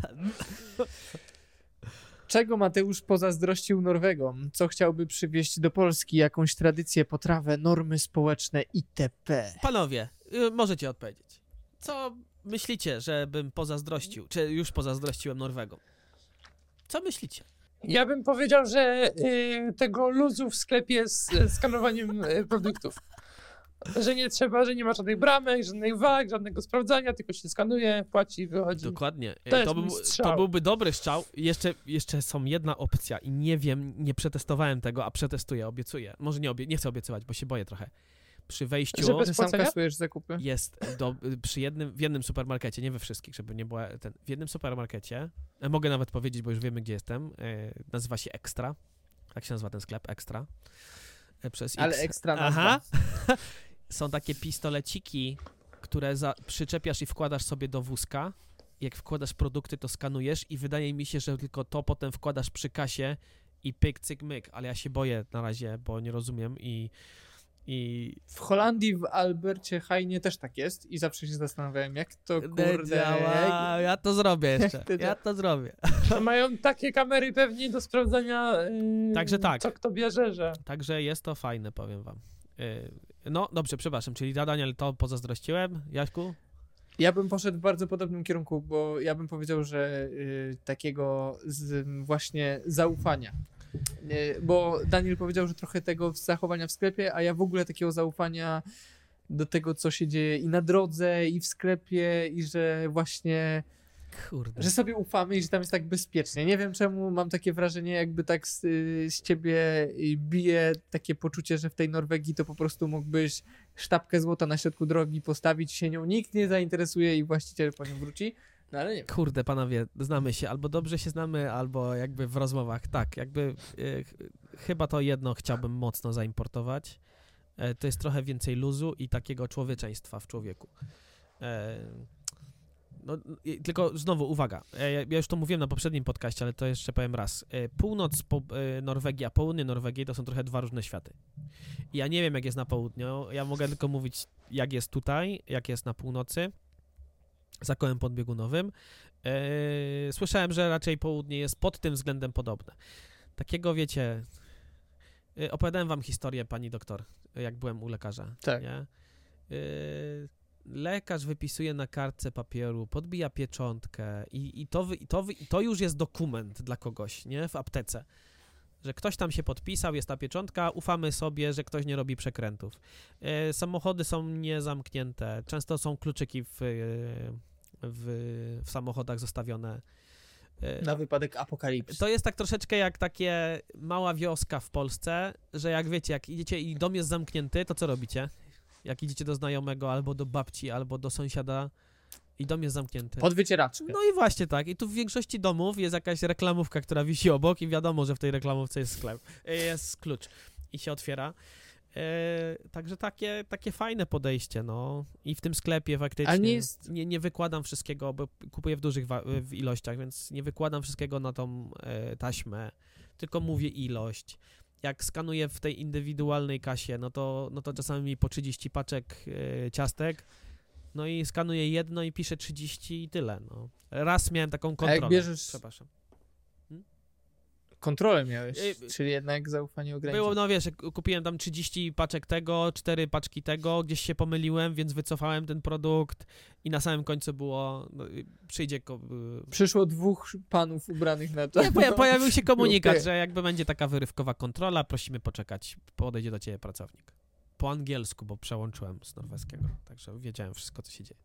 Czego Mateusz pozazdrościł Norwegom? Co chciałby przywieźć do Polski? Jakąś tradycję, potrawę, normy społeczne itp. Panowie, y, możecie odpowiedzieć. Co myślicie, żebym pozazdrościł, czy już pozazdrościłem Norwegom? Co myślicie? Ja bym powiedział, że y, tego luzu w sklepie z y, skanowaniem y, produktów. Że nie trzeba, że nie ma żadnych bramek, żadnych wag, żadnego sprawdzania, tylko się skanuje, płaci i wychodzi. Dokładnie. To jest to, mój był, strzał. to byłby dobry strzał. Jeszcze, jeszcze są jedna opcja i nie wiem, nie przetestowałem tego, a przetestuję, obiecuję. Może nie, obie, nie chcę obiecywać, bo się boję trochę. przy wejściu Że bez Ty sam płacenia? kasujesz zakupy? jest do, przy jednym, w jednym supermarkecie, nie we wszystkich, żeby nie było ten, w jednym supermarkecie, e, mogę nawet powiedzieć, bo już wiemy, gdzie jestem, e, nazywa się Extra, tak się nazywa ten sklep, Extra. E, przez Ale X. ekstra nazwa. Aha. Są takie pistoleciki, które za, przyczepiasz i wkładasz sobie do wózka. Jak wkładasz produkty, to skanujesz i wydaje mi się, że tylko to potem wkładasz przy kasie i pyk, cyk, myk, ale ja się boję na razie, bo nie rozumiem i... i W Holandii, w Albercie Hajnie też tak jest i zawsze się zastanawiałem, jak to kurde... działa. jak- Ja to zrobię jeszcze, to ja działa? to zrobię. To mają takie kamery pewnie do sprawdzania, yy, Także tak. co kto bierze, że... Także jest to fajne, powiem wam. Yy, No, dobrze, przepraszam, czyli ja, Daniel, to pozazdrościłem. Jaśku? Ja bym poszedł w bardzo podobnym kierunku, bo ja bym powiedział, że y, takiego z, właśnie zaufania. Y, bo Daniel powiedział, że trochę tego zachowania w sklepie, a ja w ogóle takiego zaufania do tego, co się dzieje i na drodze, i w sklepie, i że właśnie, Kurde. że sobie ufamy i że tam jest tak bezpiecznie. Nie wiem czemu mam takie wrażenie, jakby tak z, y, z ciebie y, bije takie poczucie, że w tej Norwegii to po prostu mógłbyś sztabkę złota na środku drogi postawić, się nią nikt nie zainteresuje i właściciel po nią wróci. No ale nie wiem. Kurde, panowie, znamy się, albo dobrze się znamy, albo jakby w rozmowach. Tak, jakby y, ch- chyba to jedno chciałbym mocno zaimportować. E, to jest trochę więcej luzu i takiego człowieczeństwa w człowieku. E, no, i, tylko znowu, uwaga, e, ja już to mówiłem na poprzednim podcaście, ale to jeszcze powiem raz. E, północ po, e, Norwegii, a południe Norwegii to są trochę dwa różne światy. I ja nie wiem, jak jest na południu, ja mogę tylko mówić, jak jest tutaj, jak jest na północy, za kołem podbiegunowym. Eee, słyszałem, że raczej południe jest pod tym względem podobne. Takiego, wiecie, e, opowiadałem wam historię, pani doktor, jak byłem u lekarza. Tak. Nie? Eee, lekarz wypisuje na kartce papieru, podbija pieczątkę i, i, to, wy, i, to, wy, i to już jest dokument dla kogoś, nie? W aptece. Że ktoś tam się podpisał, jest ta pieczątka, ufamy sobie, że ktoś nie robi przekrętów. E, samochody są niezamknięte, często są kluczyki w, w, w samochodach zostawione. E, Na wypadek apokalipsy. to jest tak troszeczkę jak takie mała wioska w Polsce, że jak wiecie, jak idziecie i dom jest zamknięty, to co robicie? Jak idziecie do znajomego, albo do babci, albo do sąsiada i dom jest zamknięty. Pod wycieraczkę. No i właśnie tak. I tu w większości domów jest jakaś reklamówka, która wisi obok i wiadomo, że w tej reklamówce jest sklep, e, jest klucz i się otwiera. E, także takie, takie fajne podejście, no. I w tym sklepie faktycznie Ale nie jest- nie, nie wykładam wszystkiego, bo kupuję w dużych wa- w ilościach, więc nie wykładam wszystkiego na tą e, taśmę, tylko mówię ilość. Jak skanuję w tej indywidualnej kasie, no to, no to czasami mi po trzydzieści paczek e, ciastek. No i skanuję jedno i piszę trzydzieści i tyle, no. Raz miałem taką kontrolę. bierzesz- Przepraszam. Kontrolę miałeś, Ej, czyli jednak zaufanie ograniczone. Było, no wiesz, jak kupiłem tam trzydzieści paczek tego, cztery paczki tego, gdzieś się pomyliłem, więc wycofałem ten produkt i na samym końcu było, no, y, przyjdzie... Ko- y, Przyszło dwóch panów ubranych na to. nie, poja- pojawił się komunikat, Okej. że jakby będzie taka wyrywkowa kontrola, prosimy poczekać, podejdzie do ciebie pracownik. Po angielsku, bo przełączyłem z norweskiego, także wiedziałem wszystko, co się dzieje.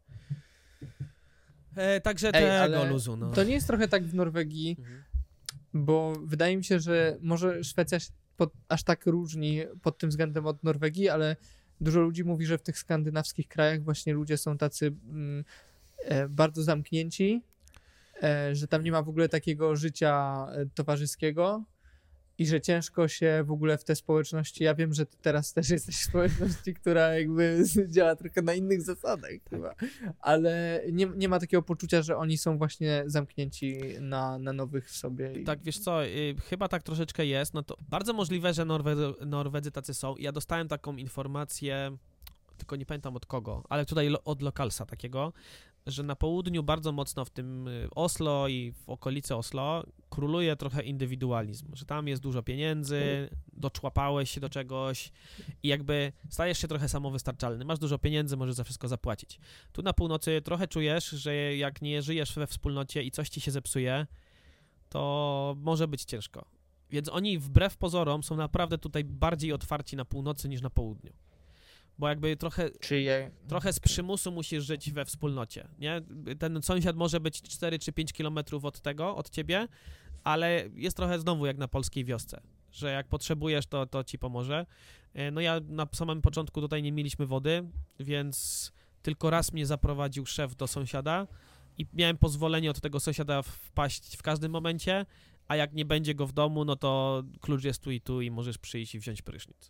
E, także Ej, tego ale luzu, no. To nie jest trochę tak w Norwegii, Mhm. bo wydaje mi się, że może Szwecja się pod, aż tak różni pod tym względem od Norwegii, ale dużo ludzi mówi, że w tych skandynawskich krajach właśnie ludzie są tacy mm, e, bardzo zamknięci, e, że tam nie ma w ogóle takiego życia e, towarzyskiego i że ciężko się w ogóle w te społeczności, ja wiem, że ty teraz też jesteś w społeczności, która jakby działa trochę na innych zasadach chyba, ale nie, nie ma takiego poczucia, że oni są właśnie zamknięci na, na nowych w sobie. I... Tak, wiesz co, y, chyba tak troszeczkę jest, no to bardzo możliwe, że Norwedzy, Norwedzy tacy są. Ja dostałem taką informację, tylko nie pamiętam od kogo, ale tutaj lo, od lokalsa takiego, że na południu bardzo mocno w tym y, Oslo i w okolicy Oslo króluje trochę indywidualizm, że tam jest dużo pieniędzy, doczłapałeś się do czegoś i jakby stajesz się trochę samowystarczalny. Masz dużo pieniędzy, możesz za wszystko zapłacić. Tu na północy trochę czujesz, że jak nie żyjesz we wspólnocie i coś ci się zepsuje, to może być ciężko. Więc oni wbrew pozorom są naprawdę tutaj bardziej otwarci na północy niż na południu. Bo jakby trochę, Czy je... trochę z przymusu musisz żyć we wspólnocie, nie? Ten sąsiad może być cztery czy pięć kilometrów od tego, od ciebie, ale jest trochę znowu jak na polskiej wiosce, że jak potrzebujesz, to, to ci pomoże. E, No ja na samym początku tutaj nie mieliśmy wody, więc tylko raz mnie zaprowadził szef do sąsiada i miałem pozwolenie od tego sąsiada wpaść w każdym momencie, a jak nie będzie go w domu, no to klucz jest tu i tu i możesz przyjść i wziąć prysznic.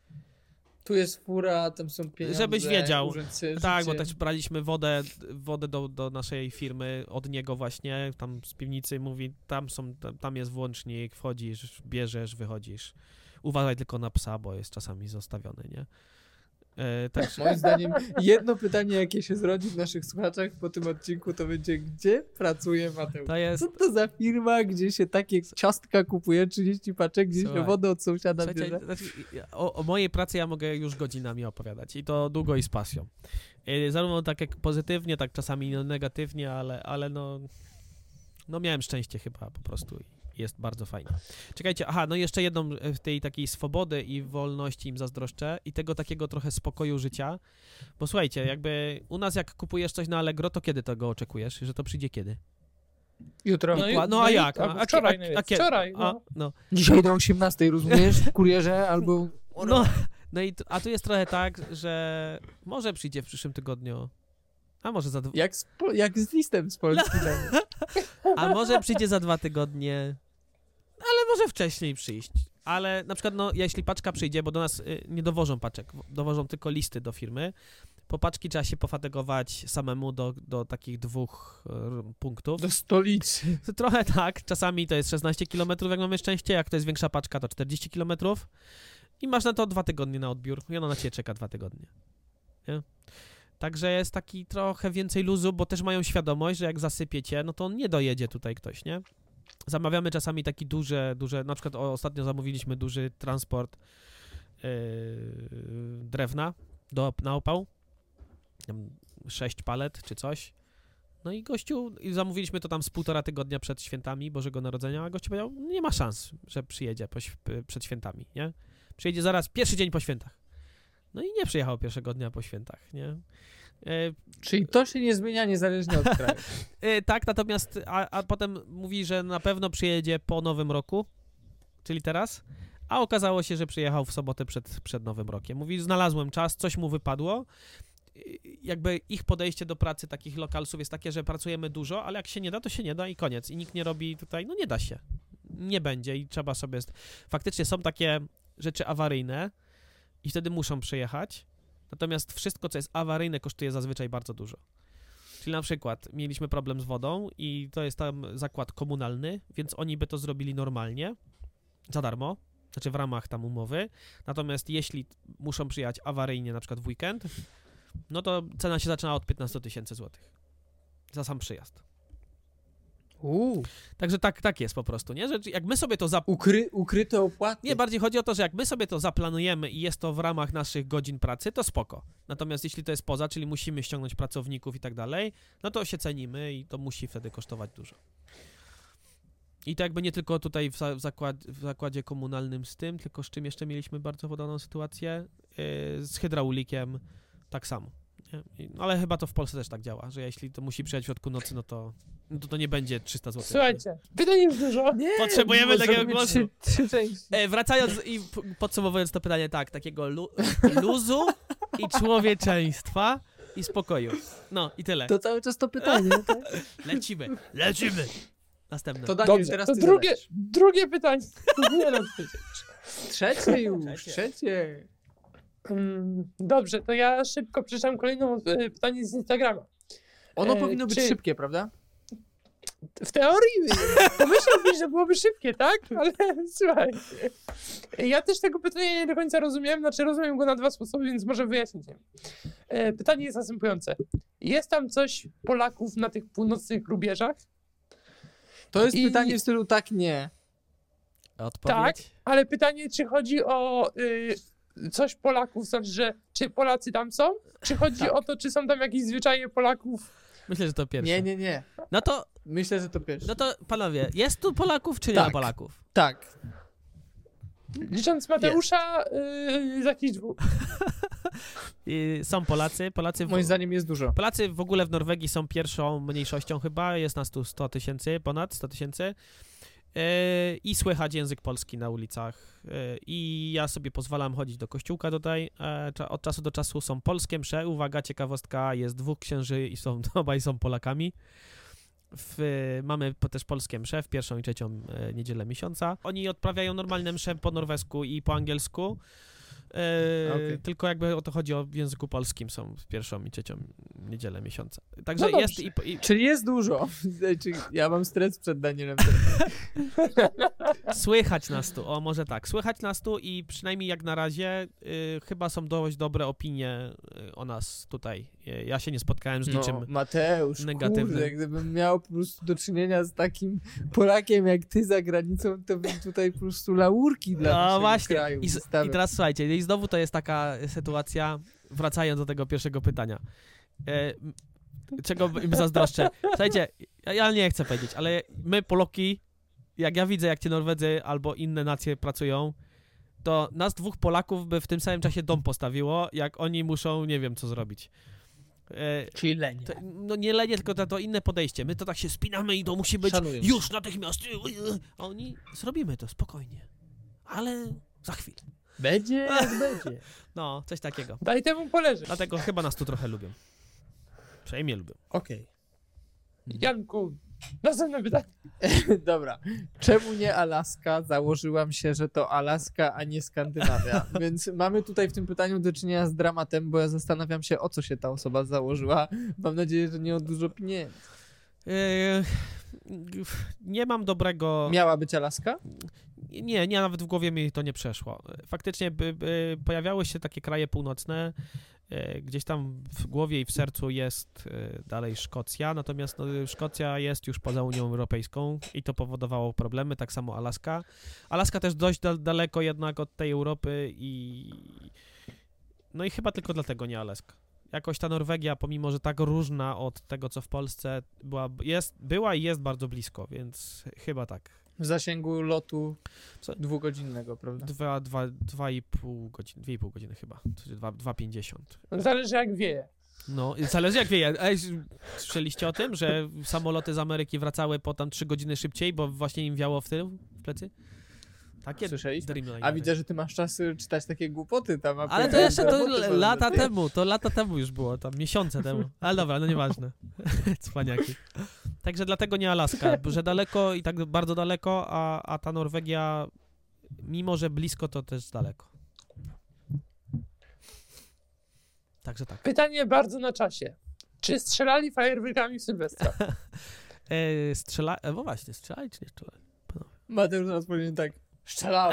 Tu jest fura, tam są pieniądze. Żebyś wiedział. urząd sobie Tak, bo życie. też braliśmy wodę, wodę do, do naszej firmy od niego właśnie, tam z piwnicy, mówi, tam są, tam, tam jest włącznik, wchodzisz, bierzesz, wychodzisz. Uważaj tylko na psa, bo jest czasami zostawiony, nie? E, tak, Moim zdaniem jedno pytanie, jakie się zrodzi w naszych słuchaczach po tym odcinku, to będzie, gdzie pracuje Mateusz? to jest... Co to za firma, gdzie się takie ciastka kupuje, trzydzieści paczek, gdzie się Słuchaj, wodę od sąsiada Słuchajcie, bierze? znaczy, o, o mojej pracy ja mogę już godzinami opowiadać i to długo i z pasją. E, Zarówno tak jak pozytywnie, tak czasami no negatywnie, ale, ale no, no miałem szczęście chyba po prostu i jest bardzo fajnie. Czekajcie, aha, no jeszcze jedną e, tej takiej swobody i wolności im zazdroszczę i tego takiego trochę spokoju życia, bo słuchajcie, jakby u nas jak kupujesz coś na Allegro, to kiedy tego oczekujesz, że to przyjdzie kiedy? Jutro. No i- Dokła- no no a i- jak? albo a, wczoraj a, a, nawet, a, kiedy? wczoraj, A, no. no. Dzisiaj do osiemnastej, rozumiesz? W kurierze albo... No, no i t- a tu jest trochę tak, że może przyjdzie w przyszłym tygodniu, a może za dwa, Jak z, po, jak z listem z Polski. No. a może przyjdzie za dwa tygodnie, ale może wcześniej przyjść. Ale na przykład, no, jeśli paczka przyjdzie, bo do nas y, nie dowożą paczek, dowożą tylko listy do firmy, po paczki trzeba się pofatygować samemu do, do takich dwóch y, punktów. Do stolicy. Trochę tak, czasami to jest szesnaście kilometrów, jak mamy szczęście, jak to jest większa paczka, to czterdzieści kilometrów i masz na to dwa tygodnie na odbiór i ona na ciebie czeka dwa tygodnie. Nie? Także jest taki trochę więcej luzu, bo też mają świadomość, że jak zasypiecie, no to on nie dojedzie tutaj ktoś, nie? Zamawiamy czasami taki duże, duże, na przykład o, ostatnio zamówiliśmy duży transport yy, drewna do, na opał, tam sześć palet czy coś. No i gościu, i zamówiliśmy to tam z półtora tygodnia przed świętami Bożego Narodzenia, a gościu powiedział, nie ma szans, że przyjedzie po, św- przed świętami, nie? Przyjedzie zaraz pierwszy dzień po świętach. No i nie przyjechał pierwszego dnia po świętach, nie? E, Czyli to się nie zmienia niezależnie od kraju. e, tak, natomiast, a, a potem mówi, że na pewno przyjedzie po Nowym Roku, czyli teraz, a okazało się, że przyjechał w sobotę przed, przed Nowym Rokiem. Mówi, znalazłem czas, coś mu wypadło. Jakby ich podejście do pracy takich lokalsów jest takie, że pracujemy dużo, ale jak się nie da, to się nie da i koniec. I nikt nie robi tutaj, no nie da się. Nie będzie i trzeba sobie... Faktycznie są takie rzeczy awaryjne i wtedy muszą przyjechać, natomiast wszystko, co jest awaryjne, kosztuje zazwyczaj bardzo dużo. Czyli na przykład mieliśmy problem z wodą i to jest tam zakład komunalny, więc oni by to zrobili normalnie, za darmo, znaczy w ramach tam umowy, natomiast jeśli muszą przyjechać awaryjnie, na przykład w weekend, no to cena się zaczyna od piętnaście tysięcy złotych za sam przyjazd. Uuu. Także tak, tak jest po prostu, nie? Że jak my sobie to zap... Ukry, ukryte opłaty. Nie, bardziej chodzi o to, że jak my sobie to zaplanujemy i jest to w ramach naszych godzin pracy, to spoko. Natomiast jeśli to jest poza, czyli musimy ściągnąć pracowników i tak dalej, no to się cenimy i to musi wtedy kosztować dużo. I to jakby nie tylko tutaj w, za, w, zakład, w zakładzie komunalnym z tym, tylko z czym jeszcze mieliśmy bardzo podobną sytuację, yy, z hydraulikiem tak samo. Nie? I, ale chyba to w Polsce też tak działa, że jeśli to musi przyjechać w środku nocy, no to, no to, to nie będzie trzysta złotych. Słuchajcie, pytań jest dużo. Nie, Potrzebujemy bo takiego zrobimy głosu. Trzy, trzy części. E, wracając i p- podsumowując to pytanie, tak, takiego lu- luzu i człowieczeństwa i spokoju. No i tyle. To cały czas to pytanie. Tak? Lecimy, lecimy. Następne. To Daniel, Dobrze, teraz to ty drugie, zadajesz. drugie pytanie. Nie no, Trzecie już, Trzecie. trzecie. Mm, Dobrze, to ja szybko przeczytam kolejną e, pytanie z Instagrama. Ono E, powinno być czy- szybkie, prawda? W teorii pomyślałbyś, że byłoby szybkie, tak? Ale słuchaj, ja też tego pytania nie do końca rozumiem, znaczy rozumiem go na dwa sposoby, więc może wyjaśnić. E, Pytanie jest następujące. Jest tam coś Polaków na tych północnych rubieżach, To jest I- pytanie w stylu tak, nie. Odpowiedź? tak, ale pytanie, czy chodzi o y, coś Polaków, znaczy, że czy Polacy tam są, czy chodzi Tak. o to, czy są tam jakieś zwyczaje Polaków? Myślę, że to pierwsze. Nie, nie, nie. No to, Myślę, że to pierwsze. no to panowie, jest tu Polaków czy nie ma Tak. Polaków? Tak. Licząc Mateusza, y, z jakichś dwóch. I są Polacy, Polacy w... Moim zdaniem jest dużo. Polacy w ogóle w Norwegii są pierwszą mniejszością chyba, jest nas tu sto tysięcy, ponad sto tysięcy. e, i słychać język polski na ulicach. E, I ja sobie pozwalam chodzić do kościółka tutaj. E, cza, od czasu do czasu są polskie msze. Uwaga, ciekawostka, jest dwóch księży i są, obaj są Polakami. W, mamy po, też polskie msze w pierwszą i trzecią e, niedzielę miesiąca. Oni odprawiają normalne msze po norwesku i po angielsku. E, Okay. Tylko jakby o to chodzi o w języku polskim są w pierwszą i trzecią niedzielę miesiąca. Także No jest i, i Czyli jest dużo. Czyli ja mam stres przed Danielem. słychać nas tu, o może tak, słychać nas tu i przynajmniej jak na razie y, chyba są dość dobre opinie y, o nas tutaj. Y, ja się nie spotkałem z niczym. No, Mateusz, negatywnym. kurde, gdybym miał po prostu do czynienia z takim Polakiem jak ty za granicą, to bym tutaj po prostu laurki dla No naszego właśnie. kraju I, z, wystawiał. I teraz słuchajcie, i znowu to jest taka sytuacja, wracając do tego pierwszego pytania. E, czego im zazdroszczę? Słuchajcie, ja, ja nie chcę powiedzieć, ale my Poloki, jak ja widzę, jak ci Norwedzy albo inne nacje pracują, to nas dwóch Polaków by w tym samym czasie dom postawiło, jak oni muszą, nie wiem, co zrobić. E, Czyli lenie. to, no nie lenie, tylko to, to inne podejście. My to tak się spinamy i to musi być Szanując. już natychmiast. A oni, zrobimy to spokojnie, ale za chwilę. Będzie jak będzie. No, coś takiego. Daj temu poleżeć. Dlatego chyba nas tu trochę lubią. Przynajmniej lubią. Okej. Janku, następne pytanie. Dobra. Czemu nie Alaska? Założyłam się, że to Alaska, a nie Skandynawia. Więc mamy tutaj w tym pytaniu do czynienia z dramatem, bo ja zastanawiam się, o co się ta osoba założyła. Mam nadzieję, że nie o dużo pieniędzy. Yy, nie mam dobrego... Miała być Alaska? Nie, nie, nawet w głowie mi to nie przeszło. Faktycznie by, by pojawiały się takie kraje północne, e, gdzieś tam w głowie i w sercu jest e, dalej Szkocja, natomiast no, Szkocja jest już poza Unią Europejską i to powodowało problemy, tak samo Alaska. Alaska też dość da- daleko jednak od tej Europy i no i chyba tylko dlatego nie Alaska. Jakoś ta Norwegia, pomimo że tak różna od tego, co w Polsce, była, jest, była i jest bardzo blisko, więc chyba tak. W zasięgu lotu Co? dwugodzinnego, prawda? Dwa, dwa, dwa i pół godziny, dwie i pół godziny chyba, czyli dwa, dwa pięćdziesiąt. Zależy jak wieje. No, i zależy jak wieje. Ej, słyszeliście o tym, że samoloty z Ameryki wracały po tam trzy godziny szybciej, bo właśnie im wiało w tył, w plecy? Takie Słyszeliście? Dreamlinery. A widzę, że ty masz czas y, czytać takie głupoty tam. a Ale to powiem, jeszcze że to roboty l- mamy. lata temu, to lata temu już było, tam miesiące temu. Ale dobra, no nieważne. Cwaniaki. Także dlatego nie Alaska, że daleko i tak bardzo daleko, a, a ta Norwegia, mimo że blisko, to też daleko. Także tak. Pytanie bardzo na czasie. Czy strzelali fajerwerkami w Sylwestra? E, strzela... E, bo właśnie, strzelali czy nie strzelali? Mateusz teraz powinien tak, strzelałem.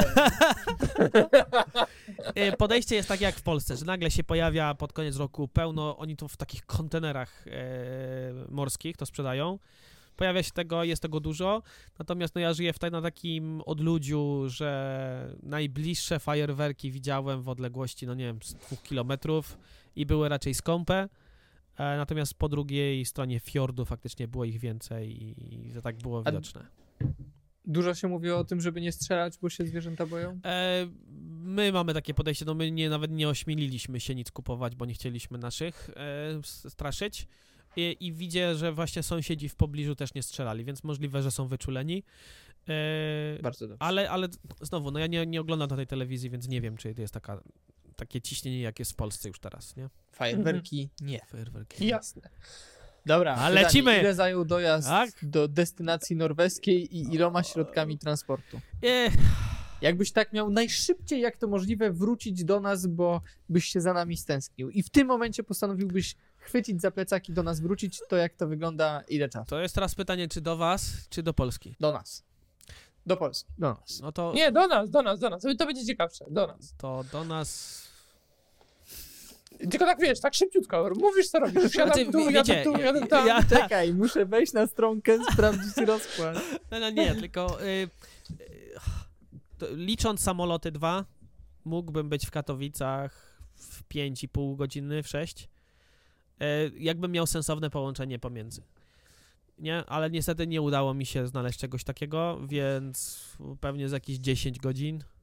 E, podejście jest takie jak w Polsce, że nagle się pojawia pod koniec roku pełno, oni to w takich kontenerach e, morskich to sprzedają. Pojawia się tego, jest tego dużo, natomiast no ja żyję w, na takim odludziu, że najbliższe fajerwerki widziałem w odległości, no nie wiem, z dwóch kilometrów i były raczej skąpe, e, natomiast po drugiej stronie fiordu faktycznie było ich więcej i, i to tak było A- widoczne. Dużo się mówi o tym, żeby nie strzelać, bo się zwierzęta boją? E, my mamy takie podejście, no my nie, nawet nie ośmieliliśmy się nic kupować, bo nie chcieliśmy naszych e, s- straszyć. I, I widzę, że właśnie sąsiedzi w pobliżu też nie strzelali, więc możliwe, że są wyczuleni. E, Bardzo dobrze. ale, ale znowu, no ja nie, nie oglądam tej telewizji, więc nie wiem, czy to jest taka, takie ciśnienie, jak jest w Polsce już teraz, nie? Fajerwerki nie. Fajerwerki. Jasne. Dobra, A pytanie, lecimy! Ile zajął dojazd Tak? do destynacji norweskiej i iloma środkami transportu? E, Jakbyś tak miał najszybciej jak to możliwe wrócić do nas, bo byś się za nami stęsknił i w tym momencie postanowiłbyś chwycić za plecaki, do nas wrócić, to jak to wygląda, ile czasu? to jest teraz pytanie, czy do was, czy do Polski? Do nas. Do Polski. Do nas. No to, Nie, do nas, do nas, do nas. To będzie ciekawsze. Do nas. to do nas... Tylko tak wiesz, tak szybciutko. Mówisz co robisz. Wsiadam Znaczy, tu, wiecie, jadę tu, ja- jadę tam. ja- Czekaj, muszę wejść na stronkę, sprawdzić rozkład. No, no nie, tylko y, y, to, licząc samoloty dwa, mógłbym być w Katowicach w pięć i pół godziny, w sześć. Y, jakbym miał sensowne połączenie pomiędzy. Nie, ale niestety nie udało mi się znaleźć czegoś takiego, więc pewnie z jakieś dziesięć godzin.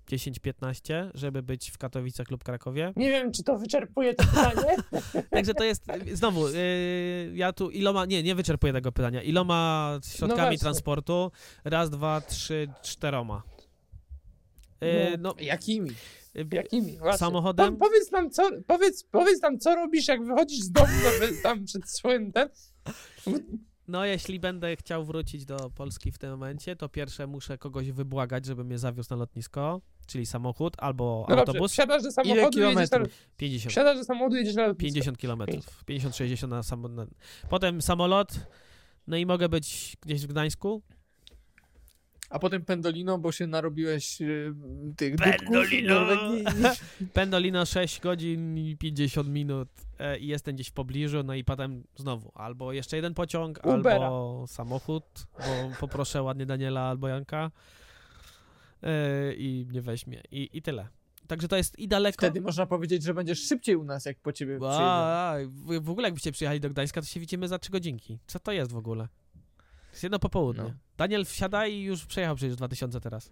dziesięć piętnaście, żeby być w Katowicach lub Krakowie. Nie wiem, czy to wyczerpuje to pytanie. Także to jest, znowu, yy, ja tu iloma, nie, nie wyczerpuję tego pytania. Iloma środkami właśnie. transportu? Raz, dwa, trzy, czteroma. Yy, no, Jakimi? yy, Jakimi? Właśnie. Samochodem? Po, powiedz nam, co, powiedz, powiedz nam, co robisz, jak wychodzisz z domu no, tam przed swoim ten. No, jeśli będę chciał wrócić do Polski w tym momencie, to pierwsze muszę kogoś wybłagać, żeby mnie zawiózł na lotnisko, czyli samochód albo No dobrze, autobus. wsiadasz do Ile samochodu, jedziesz na, kilometrów? pięćdziesiąt. wsiadasz do samochodu, jedziesz na lotnisko. pięćdziesiąt kilometrów. pięćdziesiąt sześćdziesiąt na samolot. Potem samolot, no i mogę być gdzieś w Gdańsku. A potem pendolino, bo się narobiłeś y, tych Pendolino! dupków w Norwegii. Pendolino sześć godzin i pięćdziesiąt minut e, i jestem gdzieś w pobliżu, no i potem znowu albo jeszcze jeden pociąg, Ubera. albo samochód, bo poproszę ładnie Daniela albo Janka e, i mnie weźmie i, i tyle. Także to jest i daleko. Wtedy można powiedzieć, że będziesz szybciej u nas, jak po ciebie przyjedziemy. A, w, w ogóle jakbyście przyjechali do Gdańska, to się widzimy za trzy godzinki. Co to jest w ogóle? To jest jedno popołudnie. No. Daniel wsiada i już przejechał przecież dwa tysiące teraz.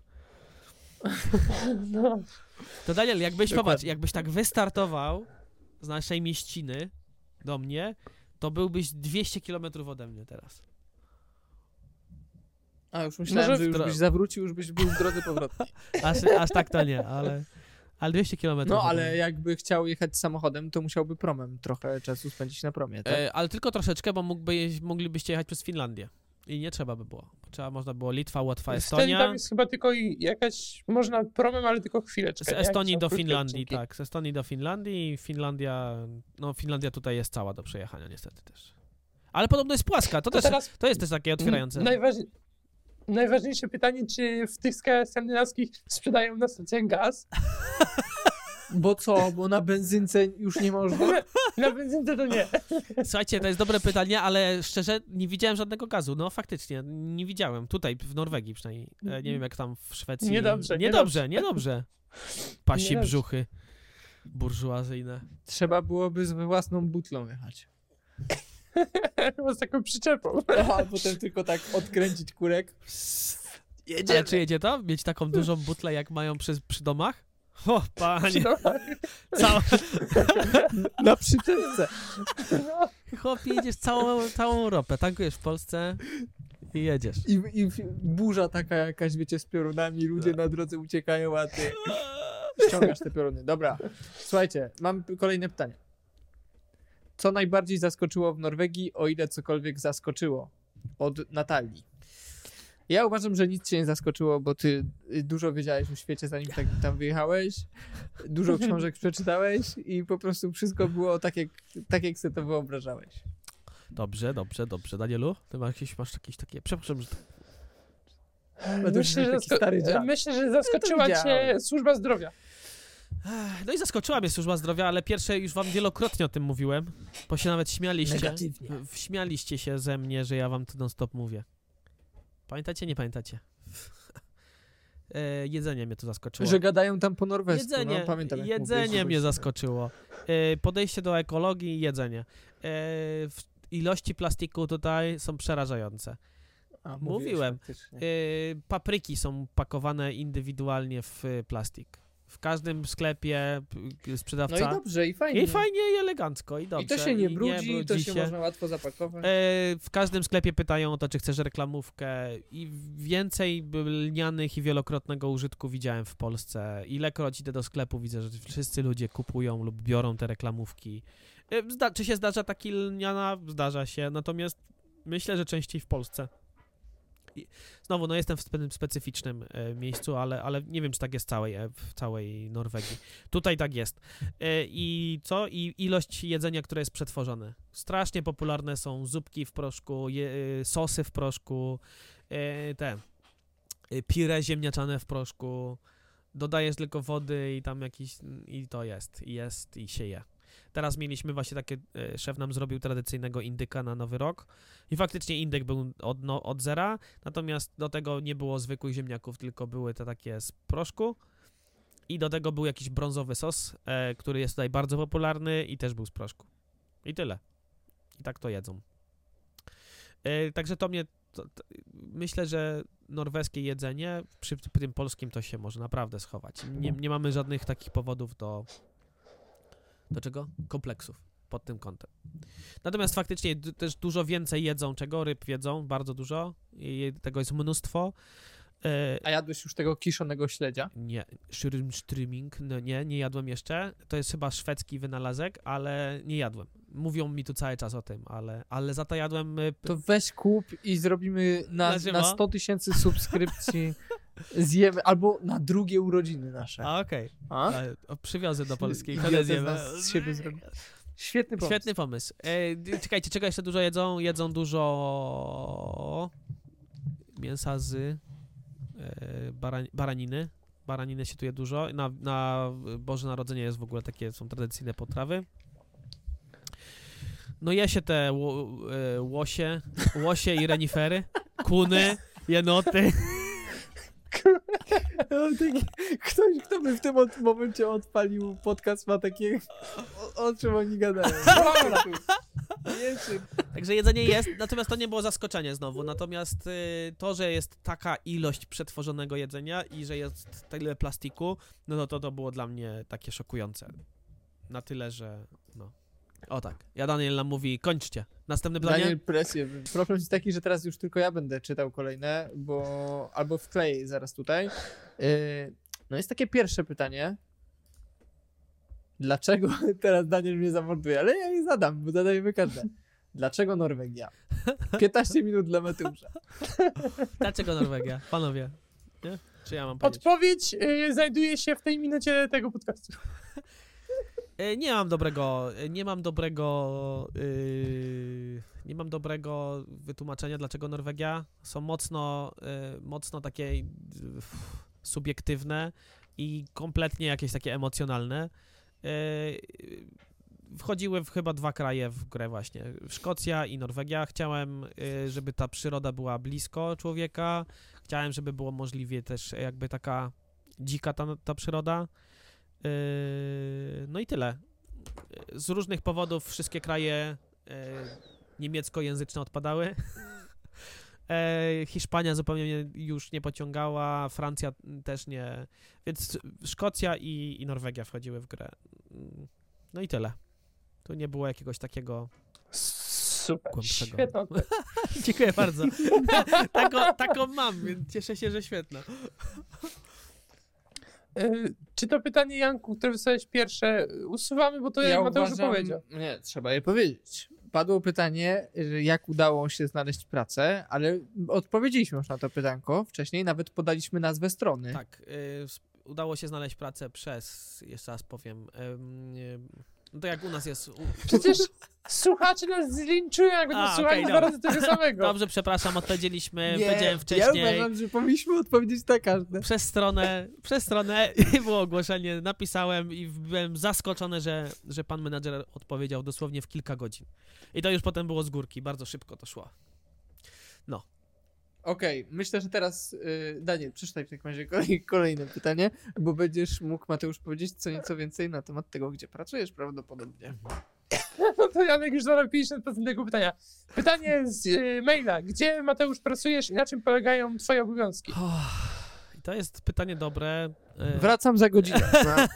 No. To Daniel, jakbyś, Dokładnie. popatrz, jakbyś tak wystartował z naszej mieściny do mnie, to byłbyś dwieście kilometrów ode mnie teraz. A już myślałem, Może że już w dro- byś zawrócił, już byś był w drodze powrotnej. Aż, aż tak to nie, ale, ale dwieście kilometrów. No, ode ale mnie. jakby chciał jechać samochodem, to musiałby promem trochę czasu spędzić na promie, tak? E, ale tylko troszeczkę, bo mógłby, moglibyście jechać przez Finlandię. I nie trzeba by było. Trzeba, można było Litwa, Łotwa, Wtedy Estonia. tam jest chyba tylko i jakaś, można promem, ale tylko chwileczkę. Z nie? Estonii Jak do są krótkie Finlandii, odcinki. tak. Z Estonii do Finlandii i Finlandia, no Finlandia tutaj jest cała do przejechania niestety też. Ale podobno jest płaska, to, To też, teraz to jest też takie otwierające. najważniej, najważniejsze pytanie, czy w tych krajach skandynawskich sprzedają na stacjach gaz? Bo co? Bo na benzynce już nie można? Na benzynce to nie. Słuchajcie, to jest dobre pytanie, ale szczerze nie widziałem żadnego gazu. No faktycznie, nie widziałem. Tutaj, w Norwegii przynajmniej. E, Nie wiem jak tam w Szwecji. Niedobrze, Niedobrze, niedobrze. Pasi Niedobrze. brzuchy burżuazyjne. Trzeba byłoby z własną butlą jechać. Chyba z taką przyczepą. A potem tylko tak odkręcić kurek. Ale czy jedzie to? Mieć taką dużą butlę, jak mają przy, przy domach? O, panie, cała, Na przyczepce. No, chłopie, jedziesz całą, całą Europę, tankujesz w Polsce i jedziesz. I, I burza taka jakaś, wiecie, z piorunami, ludzie na drodze uciekają, a ty ściągasz te pioruny. Dobra, słuchajcie, mam kolejne pytanie. Co najbardziej zaskoczyło w Norwegii, o ile cokolwiek zaskoczyło? Od Natalii. Ja uważam, że nic cię nie zaskoczyło, bo ty y, dużo wiedziałeś o świecie, zanim tak tam wyjechałeś, dużo książek przeczytałeś i po prostu wszystko było tak, jak, tak, jak sobie to wyobrażałeś. Dobrze, dobrze, dobrze. Danielu, ty masz jakieś, masz jakieś takie... Przepraszam, że... myślę, że, taki stary zasko- dziad. myślę, że zaskoczyła Ja to cię widziałem. służba zdrowia. Ech, No i zaskoczyła mnie służba zdrowia, ale pierwsze już wam wielokrotnie o tym mówiłem, bo się nawet śmialiście. Negatywnie. w- Śmialiście się ze mnie, że ja wam to non stop mówię. Pamiętacie, nie pamiętacie? e, jedzenie mnie to zaskoczyło. Że gadają tam po norwesku, Jedzenie, no pamiętam jak jedzenie mówiłeś, że mnie byś- zaskoczyło. E, podejście do ekologii i jedzenie. E, w ilości plastiku tutaj są przerażające. A, mówiłeś Mówiłem. faktycznie. E, papryki są pakowane indywidualnie w e, plastik. W każdym sklepie p- sprzedawca... No i dobrze, i fajnie. I fajnie, i elegancko, i dobrze. I to się nie i brudzi, to brudzi się można łatwo zapakować. E, w każdym sklepie pytają o to, czy chcesz reklamówkę i więcej lnianych i wielokrotnego użytku widziałem w Polsce. Ilekroć idę do sklepu, widzę, że wszyscy ludzie kupują lub biorą te reklamówki. E, Zda- czy się zdarza taki lniana? Zdarza się, natomiast myślę, że częściej w Polsce. I znowu, no jestem w spe- specyficznym e, miejscu, ale, ale nie wiem, czy tak jest całej, e, w całej Norwegii. Tutaj tak jest. E, I co? I ilość jedzenia, które jest przetworzone. Strasznie popularne są zupki w proszku, je, e, sosy w proszku, e, te e, pire ziemniaczane w proszku. Dodajesz tylko wody i tam jakiś, i to jest, i jest, i się je. Teraz mieliśmy właśnie takie, e, szef nam zrobił tradycyjnego indyka na Nowy Rok i faktycznie indyk był od, no, od zera, natomiast do tego nie było zwykłych ziemniaków, tylko były te takie z proszku i do tego był jakiś brązowy sos, e, który jest tutaj bardzo popularny i też był z proszku. I tyle. I tak to jedzą. E, także to mnie to, to, myślę, że norweskie jedzenie przy tym polskim to się może naprawdę schować. Nie, nie mamy żadnych takich powodów do do czego? Kompleksów pod tym kątem. Natomiast faktycznie d- też dużo więcej jedzą czego? Ryb jedzą, bardzo dużo. I tego jest mnóstwo. E, A jadłeś już tego kiszonego śledzia? nie, Shrimströmming, no nie, nie jadłem jeszcze. To jest chyba szwedzki wynalazek, ale nie jadłem. Mówią mi tu cały czas o tym, ale, ale za to jadłem... y, p- To weź kup i zrobimy na, Na żywo? na sto tysięcy subskrypcji. Zjemy, albo na drugie urodziny nasze. A, okej. A? E, o, Przywiozę do Polski i Idiotę wtedy z zjemy. nas z siebie zrobi. Świetny pomysł. Świetny pomysł. E, d- czekajcie, czego jeszcze dużo jedzą? Jedzą dużo mięsa z e, barań, baraniny. Baraniny się tu je dużo. Na, na Boże Narodzenie jest w ogóle takie, są tradycyjne potrawy. No je się te ło, e, łosie, łosie i renifery, kuny, jenoty. Ktoś, kto by w tym od, momencie odpalił podcast, ma takie... O, o czym oni gadają? Jezu. Także jedzenie jest, natomiast to nie było zaskoczenie znowu. Natomiast y, to, że jest taka ilość przetworzonego jedzenia i że jest tyle plastiku, no to, to to było dla mnie takie szokujące. Na tyle, że no. O tak. Ja Daniel nam mówi, kończcie. Następne pytanie? Daniel, presję. Problem jest taki, że teraz już tylko ja będę czytał kolejne, bo... Albo wkleję je zaraz tutaj. Yy, no jest takie pierwsze pytanie. Dlaczego... Teraz Daniel mnie zamorduje, ale ja je zadam, bo zadajemy każde. Dlaczego Norwegia? piętnaście minut dla Mateusza. Dlaczego Norwegia? Panowie. Nie? Czy ja mam powiedzieć? Odpowiedź y, znajduje się w tej minucie tego podcastu. E, Nie mam dobrego, nie mam dobrego, yy, nie mam dobrego wytłumaczenia, dlaczego Norwegia. Są mocno, yy, mocno takie yy, subiektywne i kompletnie jakieś takie emocjonalne. Yy, wchodziły w chyba dwa kraje w grę właśnie, Szkocja i Norwegia. Chciałem, yy, żeby ta przyroda była blisko człowieka. Chciałem, żeby było możliwie też jakby taka dzika ta, ta przyroda. Yy, no i tyle. Z różnych powodów wszystkie kraje yy, niemieckojęzyczne odpadały. E, Hiszpania zupełnie mnie już nie pociągała, Francja też nie. Więc Szkocja i, i Norwegia wchodziły w grę. No i tyle. Tu nie było jakiegoś takiego... Super, Głębszego. świetna odpowiedź. Dziękuję bardzo. taką, taką mam, więc cieszę się, że świetna. Y, Czy to pytanie, Janku, które wysłałeś pierwsze, usuwamy, bo to jak Mateusz powiedział. Nie, trzeba je powiedzieć. Padło pytanie, że jak udało się znaleźć pracę, ale odpowiedzieliśmy już na to pytanko wcześniej, nawet podaliśmy nazwę strony. Tak, y, s- udało się znaleźć pracę przez, jeszcze raz powiem, ym, y, no to jak u nas jest... U, Przecież słuchacze nas zlinczują, jak będą A, słuchali okej, dwa dobra. razy tego samego. Dobrze, przepraszam, odpowiedzieliśmy, Nie, powiedziałem ja wcześniej. uważam, że powinniśmy odpowiedzieć na każde. Przez stronę, przez stronę było ogłoszenie, napisałem i byłem zaskoczony, że, że pan menadżer odpowiedział dosłownie w kilka godzin. I to już potem było z górki, bardzo szybko to szło. Okej, myślę, że teraz y, Daniel, przeczytaj w takim razie kolej, kolejne pytanie, bo będziesz mógł, Mateusz, powiedzieć co nieco więcej na temat tego, gdzie pracujesz prawdopodobnie. No to Janek już zadał pięćdziesiąt procent tego pytania. Pytanie z y, maila. Gdzie, Mateusz, pracujesz i na czym polegają twoje obowiązki? I to jest pytanie dobre. E, Wracam za godzinę. No.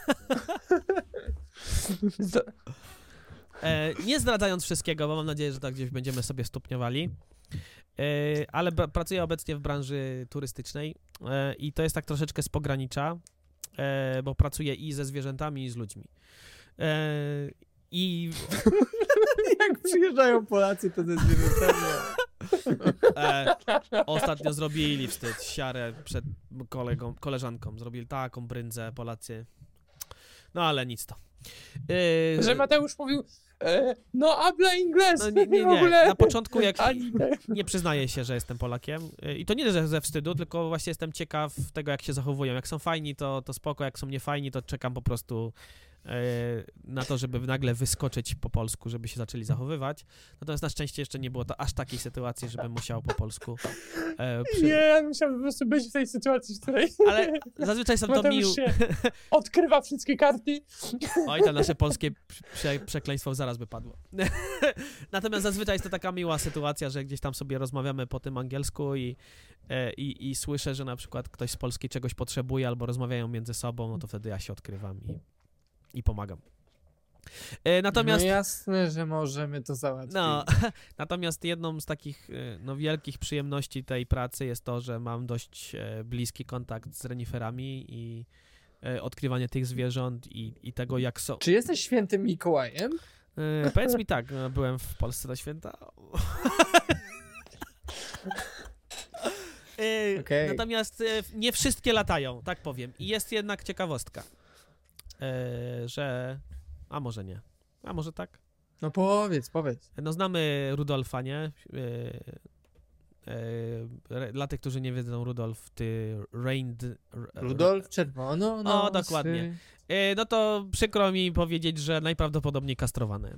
Z- E, nie zdradzając wszystkiego, bo mam nadzieję, że tak gdzieś będziemy sobie stopniowali, e, ale b- pracuję obecnie w branży turystycznej e, i to jest tak troszeczkę z pogranicza, e, bo pracuję i ze zwierzętami, i z ludźmi. E, I Jak przyjeżdżają Polacy, to ze zwierzętami. e, ostatnio zrobili wstyd, siarę przed kolegą, koleżanką, zrobili taką bryndzę Polacy, no ale nic to. E, że Mateusz mówił, e, no habla inglés. No nie, nie, w nie. ogóle. Na początku jak Ani nie przyznaję się, że jestem Polakiem. I to nie ze, ze wstydu, tylko właśnie jestem ciekaw tego, jak się zachowują. Jak są fajni, to, to spoko, jak są niefajni, to czekam po prostu, na to, żeby nagle wyskoczyć po polsku, żeby się zaczęli zachowywać. Natomiast na szczęście jeszcze nie było to aż takiej sytuacji, żebym musiał po polsku e, przy... Nie, ja musiałbym po prostu być w tej sytuacji, w której Ale zazwyczaj są to Mateusz mił... się odkrywa wszystkie karty. Oj, to nasze polskie prze przekleństwo zaraz by padło. Natomiast zazwyczaj jest to taka miła sytuacja, że gdzieś tam sobie rozmawiamy po tym angielsku i, e, i, i słyszę, że na przykład ktoś z Polski czegoś potrzebuje albo rozmawiają między sobą, no to wtedy ja się odkrywam i, i pomagam. E, natomiast... No jasne, że możemy to załatwić. No, natomiast jedną z takich e, no, wielkich przyjemności tej pracy jest to, że mam dość e, bliski kontakt z reniferami i e, odkrywanie tych zwierząt i, i tego, jak są. Czy jesteś świętym Mikołajem? E, powiedz mi tak, no, byłem w Polsce na święta. e, Okej. Natomiast e, nie wszystkie latają, tak powiem. I jest jednak ciekawostka, e, że... A może nie. A może tak? No powiedz, powiedz. No znamy Rudolfa, nie? E, e, dla tych, którzy nie wiedzą, Rudolf, ty Reind... Rudolf czerwono, no. O, dokładnie. E, no to przykro mi powiedzieć, że najprawdopodobniej kastrowany.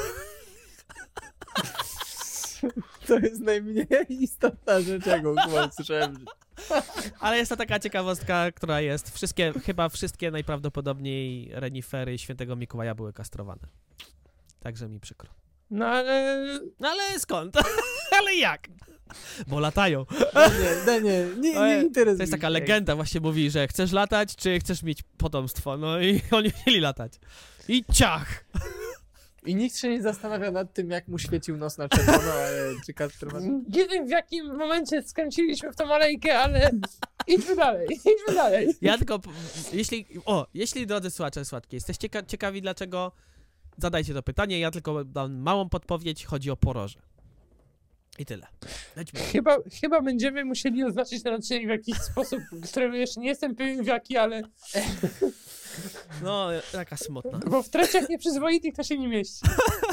To jest najmniej istotna rzecz, jaką usłyszałem. Ale jest to taka ciekawostka, która jest. Wszystkie, chyba wszystkie najprawdopodobniej renifery Świętego Mikołaja były kastrowane. Także mi przykro. No ale... No ale skąd? Ale jak? Bo latają. Nie, nie, nie, nie, nie interesuje. To jest taka legenda, właśnie mówi, że chcesz latać, czy chcesz mieć potomstwo. No i oni chcieli latać. I ciach! I nikt się nie zastanawia nad tym, jak mu świecił nos na czerwono, ale czy kastrowany. Nie wiem, w jakim momencie skręciliśmy w tą alejkę, ale idźmy dalej, idźmy dalej. Ja tylko, jeśli, o, jeśli drodzy słuchacze, słuchaczki, jesteście cieka- ciekawi dlaczego, zadajcie to pytanie, ja tylko dam małą podpowiedź, chodzi o poroże. I tyle. Lećmy. Chyba, chyba będziemy musieli oznaczyć ten odcinek w jakiś sposób, którego jeszcze nie jestem pewien w jaki, ale... No, taka smutna. Bo w treściach nieprzyzwoitych to się nie mieści.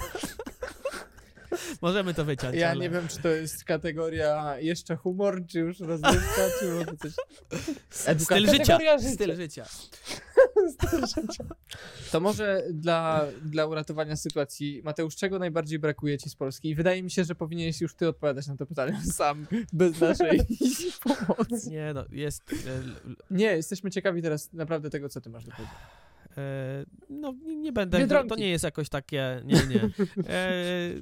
Możemy to wyciąć, Ja ale... nie wiem, czy to jest kategoria jeszcze humor, czy już rozrywka, czy może coś... Styl życia. Kategoria życia. Styl życia. To może dla, dla uratowania sytuacji, Mateusz, czego najbardziej brakuje ci z Polski? I wydaje mi się, że powinieneś już ty odpowiadać na to pytanie sam, bez naszej pomocy. Nie no, jest... E, Nie, jesteśmy ciekawi teraz naprawdę tego, co ty masz do powiedzenia. e, no, nie, nie będę... To, Biedronki. to nie jest jakoś takie... Nie, nie. E,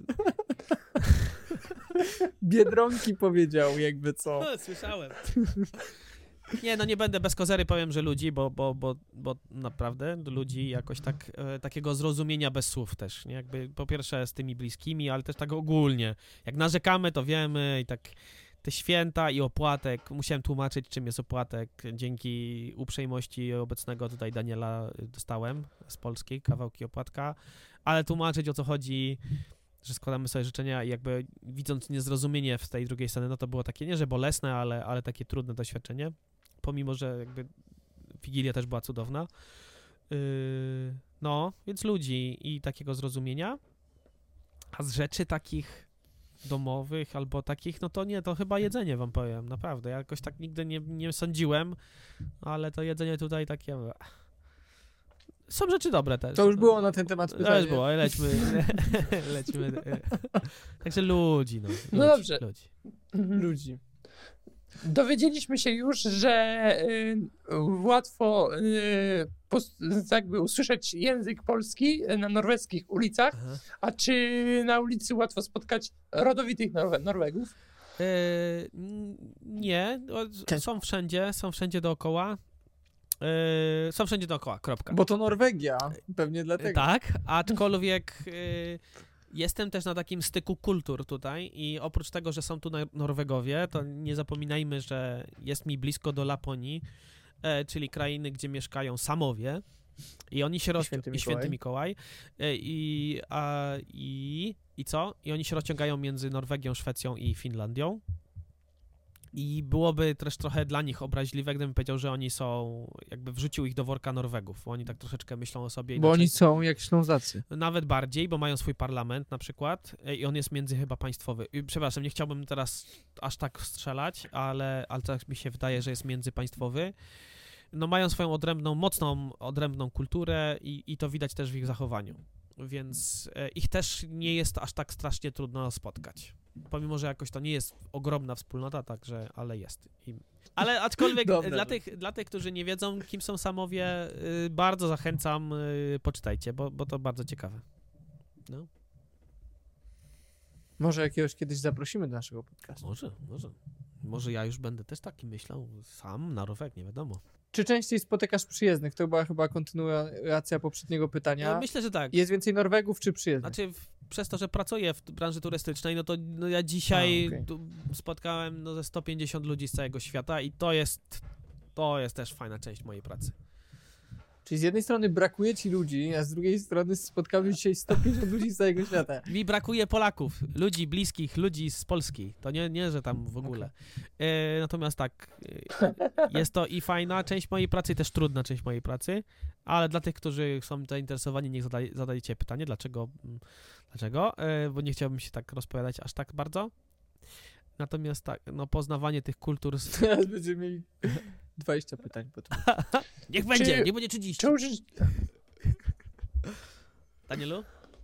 Biedronki powiedział, jakby co. no, słyszałem. Nie, no nie będę bez kozery, powiem, że ludzi, bo, bo, bo, bo naprawdę do ludzi jakoś tak, e, takiego zrozumienia bez słów też, nie? Jakby po pierwsze z tymi bliskimi, ale też tak ogólnie. Jak narzekamy, to wiemy i tak te święta i opłatek, musiałem tłumaczyć, czym jest opłatek. Dzięki uprzejmości obecnego tutaj Daniela dostałem z Polski kawałki opłatka, ale tłumaczyć, o co chodzi, że składamy sobie życzenia i jakby widząc niezrozumienie w tej drugiej strony, no to było takie, nie że bolesne, ale, ale takie trudne doświadczenie, pomimo, że jakby Wigilia też była cudowna. Yy, no, więc ludzi i takiego zrozumienia, a z rzeczy takich domowych albo takich, no to nie, to chyba jedzenie wam powiem, naprawdę. Ja jakoś tak nigdy nie, nie sądziłem, ale to jedzenie tutaj takie... Są rzeczy dobre też. To już było na ten temat pytanie. To już było, lećmy. lećmy. Także ludzi, no. Ludzi, No dobrze. Ludzi. Ludzi. Dowiedzieliśmy się już, że y, łatwo y, pos, jakby usłyszeć język polski na norweskich ulicach, Aha. a czy na ulicy łatwo spotkać rodowitych Norwe- Norwegów? E, n- nie, o, są wszędzie, są wszędzie dookoła. E, są wszędzie dookoła, kropka. Bo to Norwegia, pewnie dlatego. Tak, aczkolwiek y, jestem też na takim styku kultur tutaj i oprócz tego, że są tu Nor- Norwegowie, to nie zapominajmy, że jest mi blisko do Laponii, e, czyli krainy, gdzie mieszkają Samowie i oni się roz... Święty i Święty Mikołaj. Mikołaj e, i, a, i, i co? I oni się rozciągają między Norwegią, Szwecją i Finlandią. I byłoby też trochę dla nich obraźliwe, gdybym powiedział, że oni są, jakby wrzucił ich do worka Norwegów, bo oni tak troszeczkę myślą o sobie Bo inaczej. oni są jak Ślązacy. Nawet bardziej, bo mają swój parlament na przykład i on jest między chyba państwowy. I, przepraszam, nie chciałbym teraz aż tak strzelać, ale, ale tak mi się wydaje, że jest międzypaństwowy. no mają swoją odrębną, mocną, odrębną kulturę i, i to widać też w ich zachowaniu. Więc e, ich też nie jest aż tak strasznie trudno spotkać. Pomimo, że jakoś to nie jest ogromna wspólnota, także, ale jest. I, ale aczkolwiek Dobra. dla tych, dla tych, którzy nie wiedzą, kim są Samowie, y, bardzo zachęcam, y, poczytajcie, bo, bo to bardzo ciekawe. No, Może jakiegoś kiedyś zaprosimy do naszego podcastu. może, może. Może ja już będę też taki myślał sam na rower, nie wiadomo. Czy częściej spotykasz przyjezdnych? To była chyba kontynuacja poprzedniego pytania. Ja myślę, że tak. Jest więcej Norwegów czy przyjezdnych? Znaczy, w, przez to, że pracuję w branży turystycznej, no to no ja dzisiaj A, okej. tu spotkałem no, ze sto pięćdziesiąt ludzi z całego świata i to jest, to jest też fajna część mojej pracy. Czyli z jednej strony brakuje ci ludzi, a z drugiej strony spotkamy dzisiaj sto pięćdziesiąt ludzi z całego świata. Mi brakuje Polaków, ludzi bliskich, ludzi z Polski. To nie, nie że tam w ogóle. E, natomiast tak, e, jest to i fajna część mojej pracy, i też trudna część mojej pracy, ale dla tych, którzy są zainteresowani, niech zadaj, zadajcie pytanie, dlaczego, mm, dlaczego, e, bo nie chciałbym się tak rozpowiadać aż tak bardzo. Natomiast tak, no poznawanie tych kultur... Z... Teraz będziemy mieli dwadzieścia pytań potem. Niech będzie, Czy- nie będzie trzydzieści. Czy uczysz, Danielu?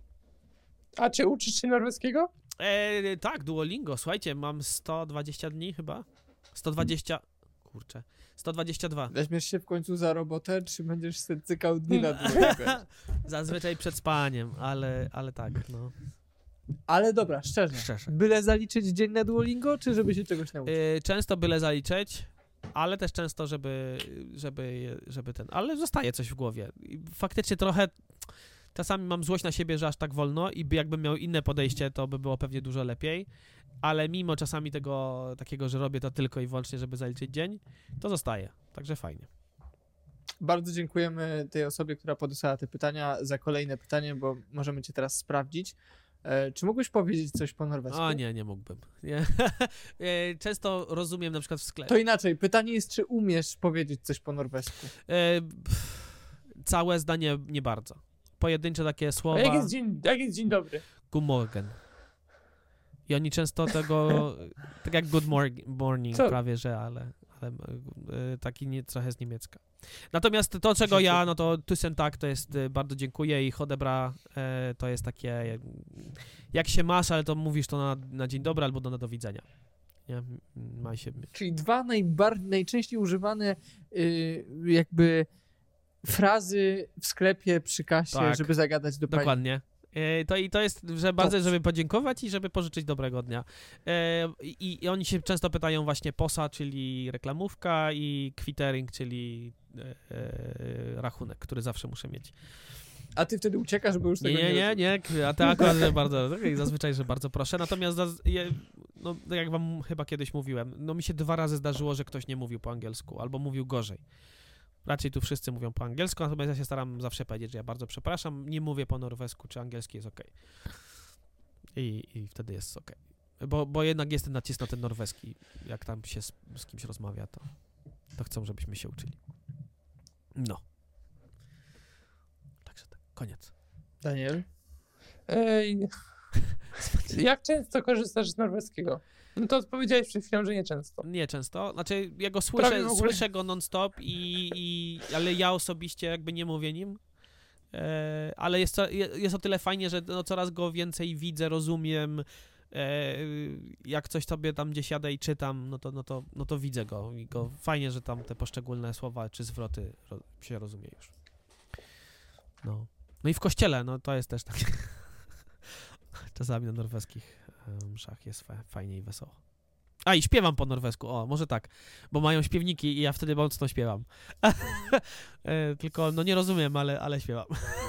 a czy uczysz się norweskiego? E, tak, Duolingo, słuchajcie, mam sto dwadzieścia dni chyba. sto dwadzieścia... Kurczę. sto dwadzieścia dwa. Weźmiesz się w końcu za robotę, czy będziesz sobie cykał dni na Duolingo? Zazwyczaj przed spaniem, ale, ale tak, no. Ale dobra, szczerze. Szczerze. Byle zaliczyć dzień na Duolingo, czy żeby się czegoś nauczyć? Y, często byle zaliczyć, ale też często, żeby, żeby, żeby ten... Ale zostaje coś w głowie. I faktycznie trochę... Czasami mam złość na siebie, że aż tak wolno i by jakbym miał inne podejście, to by było pewnie dużo lepiej. Ale mimo czasami tego takiego, że robię to tylko i wyłącznie, żeby zaliczyć dzień, to zostaje. Także fajnie. Bardzo dziękujemy tej osobie, która podesłała te pytania za kolejne pytanie, bo możemy cię teraz sprawdzić. E, czy mógłbyś powiedzieć coś po norwesku? O nie, nie mógłbym. Nie. E, Często rozumiem na przykład w sklepie. To inaczej, pytanie jest, czy umiesz powiedzieć coś po norwesku? E, pff, Całe zdanie nie bardzo. Pojedyncze takie A słowa. jak jest dzień, jak jest dzień dobry? Good morgen. I oni często tego, tak jak good mor- morning Co? prawie, że, ale, ale e, taki nie, trochę z niemiecka. Natomiast to, czego ja, no to tusen tak, to jest e, bardzo dziękuję i chodebra e, to jest takie, jak, jak się masz, ale to mówisz to na, na dzień dobry albo do, na do widzenia. Nie? Ma się... Czyli dwa najbar- najczęściej używane y, jakby frazy w sklepie przy kasie, Tak. żeby zagadać do pani. Dokładnie. E, To i to jest, że bardzo, żeby podziękować i żeby pożyczyć dobrego dnia. E, I, i oni się często pytają właśnie posa, czyli reklamówka, i kwittering, czyli e, e, rachunek, który zawsze muszę mieć. A ty wtedy uciekasz, bo już Nie, tego nie, nie nie, nie, a to akurat że bardzo, i zazwyczaj, że bardzo proszę. Natomiast zaz- je, no, jak wam chyba kiedyś mówiłem, no mi się dwa razy zdarzyło, że ktoś nie mówił po angielsku, albo mówił gorzej. Raczej tu wszyscy mówią po angielsku, natomiast ja się staram zawsze powiedzieć, że ja bardzo przepraszam, nie mówię po norwesku, czy angielski jest okej. I, I wtedy jest okej. Bo, bo jednak jest ten nacisk na ten norweski. Jak tam się z, z kimś rozmawia, to, to chcą, żebyśmy się uczyli. No. Także tak, koniec. Daniel? Ej, jak często korzystasz z norweskiego? No to odpowiedziałeś przed chwilą, że nie często. Nie często. Znaczy, ja go Prawie słyszę, w ogóle. słyszę go non-stop, i, i, ale ja osobiście jakby nie mówię nim. E, ale jest, to, jest o tyle fajnie, że no, coraz go więcej widzę, rozumiem. E, jak coś sobie tam gdzieś jadę i czytam, no to, no to, no to widzę go. I go fajnie, że tam te poszczególne słowa czy zwroty ro, się rozumie już. No. No i w kościele, no to jest też tak. Czasami na norweskich e, mszach jest fa- fajnie i wesoło. A i śpiewam po norwesku, o, może tak, bo mają śpiewniki i ja wtedy mocno śpiewam. e, tylko, no nie rozumiem, ale, ale śpiewam.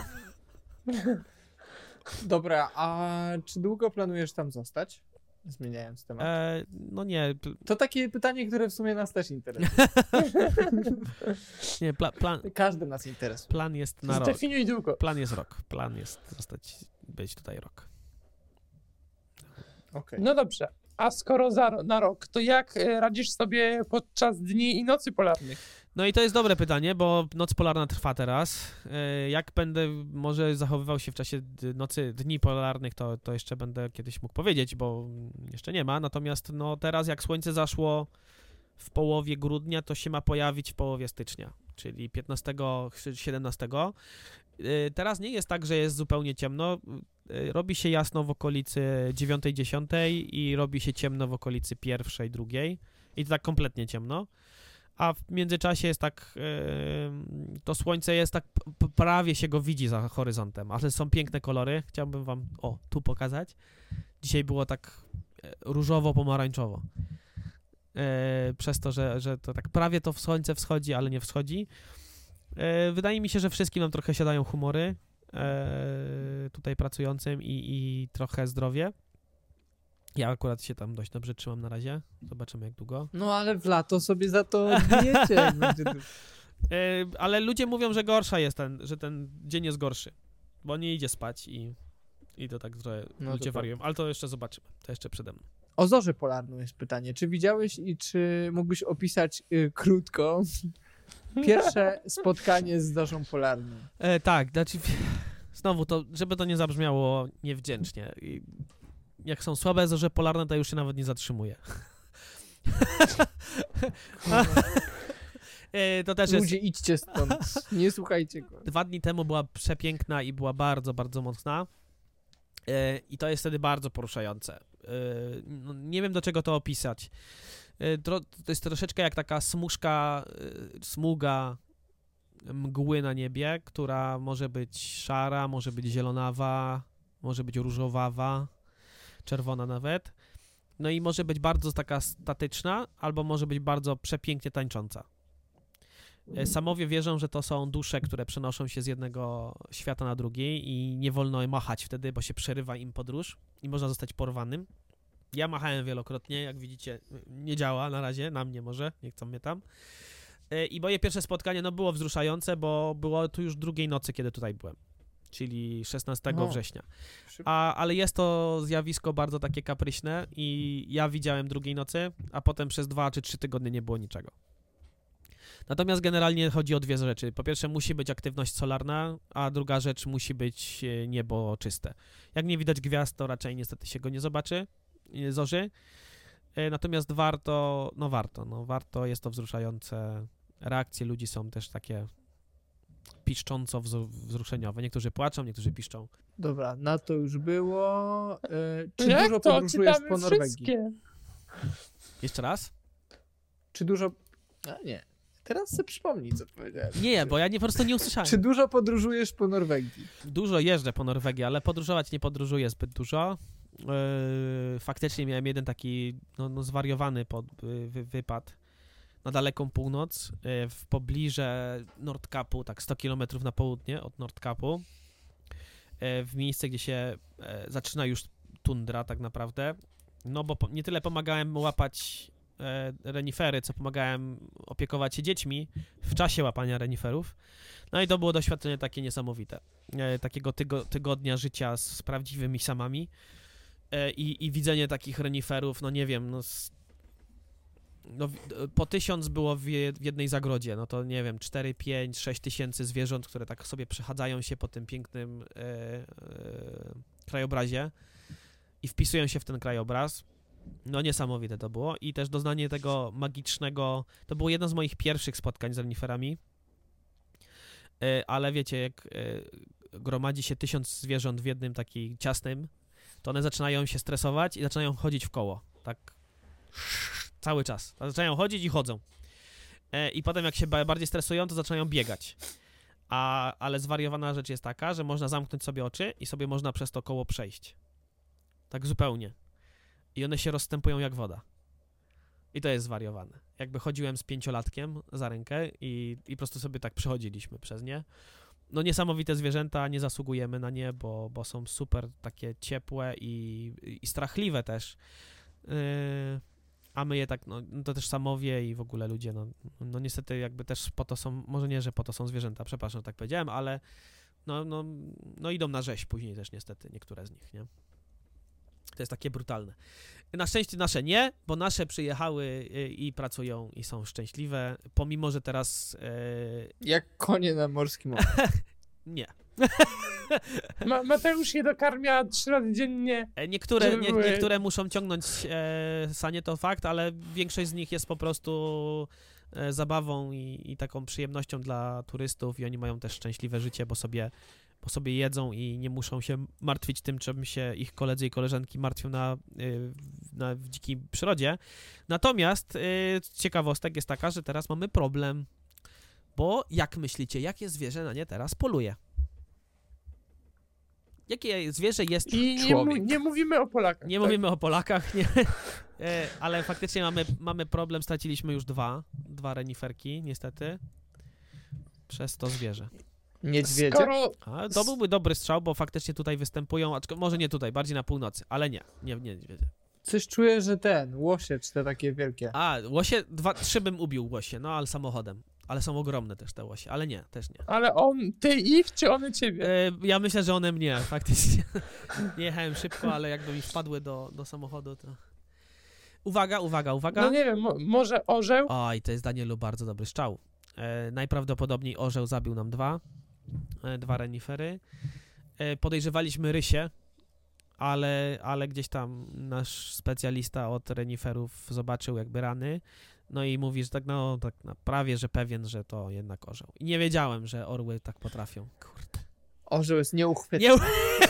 Dobra, a czy długo planujesz tam zostać? Zmieniając temat. E, no nie, pl- To takie pytanie, które w sumie nas też interesuje. nie pla, plan, Każdy nas interesuje. plan jest na rok. Zdefiniuj długo. Plan jest rok. Plan jest zostać, być tutaj rok. Okej. No dobrze. A skoro za, na rok, to jak e, radzisz sobie podczas dni i nocy polarnych? No i to jest dobre pytanie, bo noc polarna trwa teraz. E, Jak będę może zachowywał się w czasie d- nocy, dni polarnych, to, to jeszcze będę kiedyś mógł powiedzieć, bo jeszcze nie ma. Natomiast no teraz jak słońce zaszło w połowie grudnia, to się ma pojawić w połowie stycznia. czyli piętnastego, siedemnastego. Y, Teraz nie jest tak, że jest zupełnie ciemno. Y, Robi się jasno w okolicy dziewiątej, dziesiątej i robi się ciemno w okolicy pierwszej, drugiej. I to tak kompletnie ciemno. A w międzyczasie jest tak, yy, to słońce jest tak, p- prawie się go widzi za horyzontem, ale są piękne kolory. Chciałbym wam, o, tu pokazać. Dzisiaj było tak e, różowo-pomarańczowo. E, przez to, że, że to tak prawie to słońce wschodzi, ale nie wschodzi. E, wydaje mi się, że wszystkim nam trochę siadają humory e, tutaj pracującym i, i trochę zdrowie. Ja akurat się tam dość dobrze trzymam na razie. Zobaczymy, jak długo. No ale w lato sobie za to odbijecie. jak będzie tu- E, ale ludzie mówią, że gorsza jest ten, że ten dzień jest gorszy, bo nie idzie spać i, i to tak trochę No to ludzie tak. wariują. Ale to jeszcze zobaczymy. To jeszcze przede mną. O Zorzę Polarną jest pytanie. Czy widziałeś i czy mógłbyś opisać y, krótko pierwsze spotkanie z Zorzą Polarną? E, tak, znaczy znowu to, żeby to nie zabrzmiało niewdzięcznie. I jak są słabe zorze polarne, to już się nawet nie zatrzymuje. e, to też jest... Ludzie, idźcie stąd. Nie słuchajcie go. Dwa dni temu była przepiękna i była bardzo, bardzo mocna. E, I to jest wtedy bardzo poruszające. E, no, nie wiem, do czego to opisać. E, tro, to jest troszeczkę jak taka smużka, e, smuga mgły na niebie, która może być szara, może być zielonawa, może być różowawa, czerwona nawet. No i może być bardzo taka statyczna, albo może być bardzo przepięknie tańcząca. E, Samowie wierzą, że to są dusze, które przenoszą się z jednego świata na drugi i nie wolno machać wtedy, bo się przerywa im podróż i można zostać porwanym. Ja machałem wielokrotnie, jak widzicie, nie działa na razie, na mnie może, nie chcą mnie tam. E, I moje pierwsze spotkanie no, było wzruszające, bo było tu już drugiej nocy, kiedy tutaj byłem, czyli szesnastego O. września. A, ale jest to zjawisko bardzo takie kapryśne i ja widziałem drugiej nocy, a potem przez dwa czy trzy tygodnie nie było niczego. Natomiast generalnie chodzi o dwie rzeczy. Po pierwsze musi być aktywność solarna, a druga rzecz musi być e, niebo czyste. Jak nie widać gwiazd, to raczej niestety się go nie zobaczy, e, zorzy. E, Natomiast warto, no warto, no warto, jest to wzruszające. Reakcje ludzi są też takie piszcząco wzru- wzruszeniowe. Niektórzy płaczą, niektórzy piszczą. Dobra, na to już było. Y, czy Jak dużo to? podróżujesz Czytamy po Norwegii? wszystkie. Jeszcze raz? Czy dużo... A nie. Teraz sobie przypomnij, co powiedziałem. Nie, bo ja nie, po prostu nie usłyszałem. Czy dużo podróżujesz po Norwegii? Dużo jeżdżę po Norwegii, ale podróżować nie podróżuję zbyt dużo. Yy, faktycznie miałem jeden taki no, no zwariowany pod, wy, wypad na daleką północ, yy, w pobliżu Nordkapu, tak sto kilometrów na południe od Nordkapu, yy, w miejsce, gdzie się yy, zaczyna już tundra tak naprawdę. No bo po, nie tyle pomagałem łapać yy, renifery, co pomagałem opiekować się dziećmi w czasie łapania reniferów. No i to było doświadczenie takie niesamowite. E, takiego tygo, tygodnia życia z, z prawdziwymi samami e, i, i widzenie takich reniferów, no nie wiem, no, z, no w- po tysiąc było w, je, w jednej zagrodzie, no to nie wiem, cztery, pięć, sześć tysięcy zwierząt, które tak sobie przechadzają się po tym pięknym e, e, krajobrazie i wpisują się w ten krajobraz. No niesamowite to było i też doznanie tego magicznego, to było jedno z moich pierwszych spotkań z reniferami. E, ale wiecie, jak e, gromadzi się tysiąc zwierząt w jednym takim ciasnym, to one zaczynają się stresować i zaczynają chodzić w koło, tak cały czas. Zaczynają chodzić i chodzą. E, I potem jak się ba- bardziej stresują, to zaczynają biegać. A, ale zwariowana rzecz jest taka, że można zamknąć sobie oczy i sobie można przez to koło przejść. Tak zupełnie. I one się rozstępują jak woda. I to jest zwariowane. Jakby chodziłem z pięciolatkiem za rękę i, i po prostu sobie tak przechodziliśmy przez nie. No niesamowite zwierzęta, nie zasługujemy na nie, bo, bo są super takie ciepłe i, i strachliwe też. Yy, a my je tak, no to też samowie i w ogóle ludzie, no, no niestety jakby też po to są, może nie, że po to są zwierzęta, przepraszam, że tak powiedziałem, ale no, no, no idą na rzeź później też niestety niektóre z nich, nie? To jest takie brutalne. Na szczęście nasze nie, bo nasze przyjechały y, i pracują i są szczęśliwe, pomimo, że teraz y, Jak konie na morskim oku. nie. Ma, Mateusz je dokarmia trzy razy dziennie. E, Niektóre, Żeby nie, były- niektóre muszą ciągnąć e, sanie, to fakt, ale większość z nich jest po prostu e, zabawą i, i taką przyjemnością dla turystów i oni mają też szczęśliwe życie, bo sobie, bo sobie jedzą i nie muszą się martwić tym, czym się ich koledzy i koleżanki martwią na, y, na, w dzikiej przyrodzie. Natomiast y, ciekawostek jest taka, że teraz mamy problem, bo jak myślicie, jakie zwierzę na nie teraz poluje? Jakie zwierzę jest... I nie, mu, Człowiek. nie mówimy o Polakach. Nie tak? mówimy o Polakach, nie. E, ale faktycznie mamy, mamy problem, straciliśmy już dwa, dwa reniferki, niestety, przez to zwierzę. Niedźwiedzie? Skoro A, to byłby dobry strzał, bo faktycznie tutaj występują, aczkolwiek może nie tutaj, bardziej na północy, ale nie, nie, nie niedźwiedzie. Coś czuję, że ten, łosie, czy te takie wielkie. A, łosie, dwa, trzy bym ubił łosie, no ale samochodem. Ale są ogromne też te łosie, ale nie, też nie. Ale on, ty ich, czy one ciebie? E, ja myślę, że one mnie, faktycznie. Nie jechałem szybko, ale jakby mi wpadły do, do samochodu, to... Uwaga, uwaga, uwaga. No nie wiem, mo, może orzeł? Oj, to jest, Danielu, bardzo dobry strzał. E, najprawdopodobniej orzeł zabił nam dwa, e, dwa renifery. E, podejrzewaliśmy rysie, ale, ale gdzieś tam nasz specjalista od reniferów zobaczył jakby rany, no i mówi, że tak, no, tak na prawie, że pewien, że to jednak orzeł. I nie wiedziałem, że orły tak potrafią. Kurde. Orzeł jest nieuchwytny. Nie...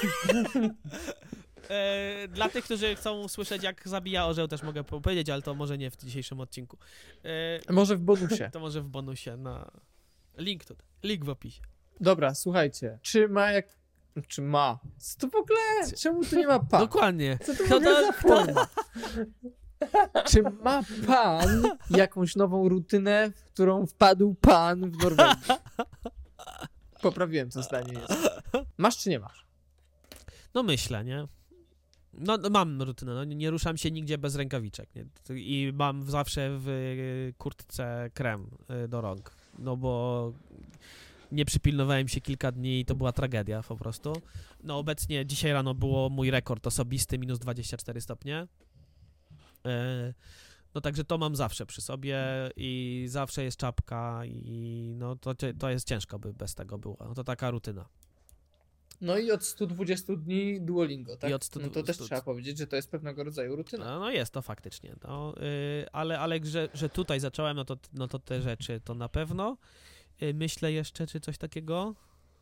E, dla tych, którzy chcą słyszeć, jak zabija orzeł, też mogę powiedzieć, ale to może nie w dzisiejszym odcinku. E, Może w bonusie. to może w bonusie na... Link tutaj. Link w opisie. Dobra, słuchajcie. Czy ma jak... Czy ma? Co to w ogóle? Czemu tu nie ma pan? Dokładnie. Co to w Kto ogóle to- za forma? Czy ma pan jakąś nową rutynę, w którą wpadł pan w Norwegii? Poprawiłem, co zdanie jest. Masz czy nie masz? No myślę, nie? No, no mam rutynę, no, nie ruszam się nigdzie bez rękawiczek, nie? I mam zawsze w y, kurtce krem y, do rąk, no bo nie przypilnowałem się kilka dni i to była tragedia po prostu. No obecnie dzisiaj rano było mój rekord osobisty, minus dwadzieścia cztery stopnie. Y, no także to mam zawsze przy sobie i zawsze jest czapka i no to, to jest ciężko by bez tego było, no to taka rutyna. No i od stu dwudziestu dni Duolingo, tak? I od stu- no to też stu- trzeba powiedzieć, że to jest pewnego rodzaju rutyna. No, no jest to faktycznie, no, yy, ale, ale że, że tutaj zacząłem, no to, no to te rzeczy to na pewno. Yy, myślę jeszcze, czy coś takiego?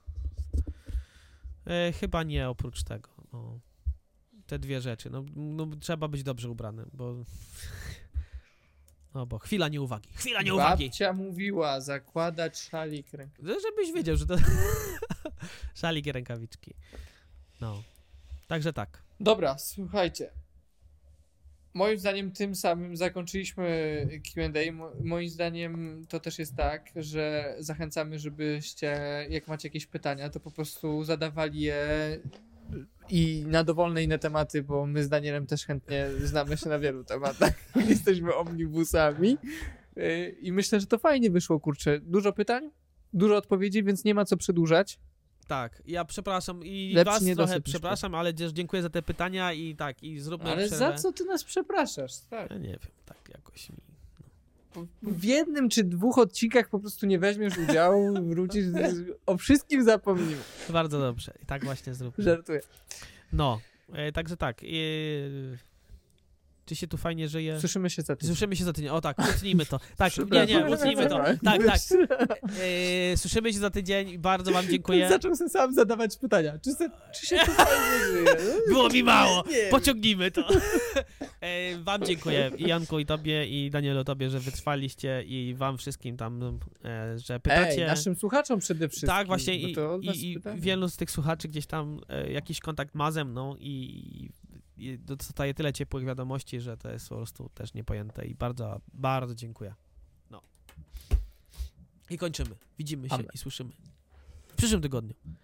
Yy, chyba nie, oprócz tego. No. Te dwie rzeczy, no, no trzeba być dobrze ubranym, bo... No bo chwila nieuwagi, chwila nieuwagi! Babcia mówiła zakładać szalik ręk. No, żebyś wiedział, że to... Szalik i rękawiczki. No, także tak. Dobra, słuchajcie. Moim zdaniem tym samym zakończyliśmy Q and A. Mo- Moim zdaniem to też jest tak, że zachęcamy, żebyście, jak macie jakieś pytania, to po prostu zadawali je i na dowolne inne tematy, bo my z Danielem też chętnie znamy się na wielu tematach. Jesteśmy omnibusami. Yy, I myślę, że to fajnie wyszło, kurczę. Dużo pytań, dużo odpowiedzi, więc nie ma co przedłużać. Tak, ja przepraszam i Lepszy was niedosyt trochę niż przepraszam, ale też dziękuję za te pytania i tak, i zróbmy Ale przerwę. za co ty nas przepraszasz? Tak. Ja nie wiem, tak jakoś mi... W jednym czy dwóch odcinkach po prostu nie weźmiesz udziału, wrócisz, z- o wszystkim zapomnimy. Bardzo dobrze, i tak właśnie zróbmy. Żartuję. No, e, także tak, e, czy się tu fajnie żyje? Słyszymy się za tydzień. Słyszymy się za tydzień, o tak, utnijmy to. Tak, nie, nie, utnijmy to. Tak, tak. E, słyszymy się za tydzień i bardzo wam dziękuję. Zaczął sobie sam zadawać pytania. Czy, se, czy się tu fajnie żyje? Było mi mało, Nie. pociągnijmy to. E, wam dziękuję, i Janku, i tobie, i Danielu, tobie, że wytrwaliście, i wam wszystkim tam, e, że pytacie. Ej, naszym słuchaczom przede wszystkim. Tak, właśnie bo i, to od was i, i pytanie. wielu z tych słuchaczy gdzieś tam e, jakiś kontakt ma ze mną i, i dostaję tyle ciepłych wiadomości, że to jest po prostu też niepojęte i bardzo, bardzo dziękuję. No. I kończymy. Widzimy się Amen. i słyszymy w przyszłym tygodniu.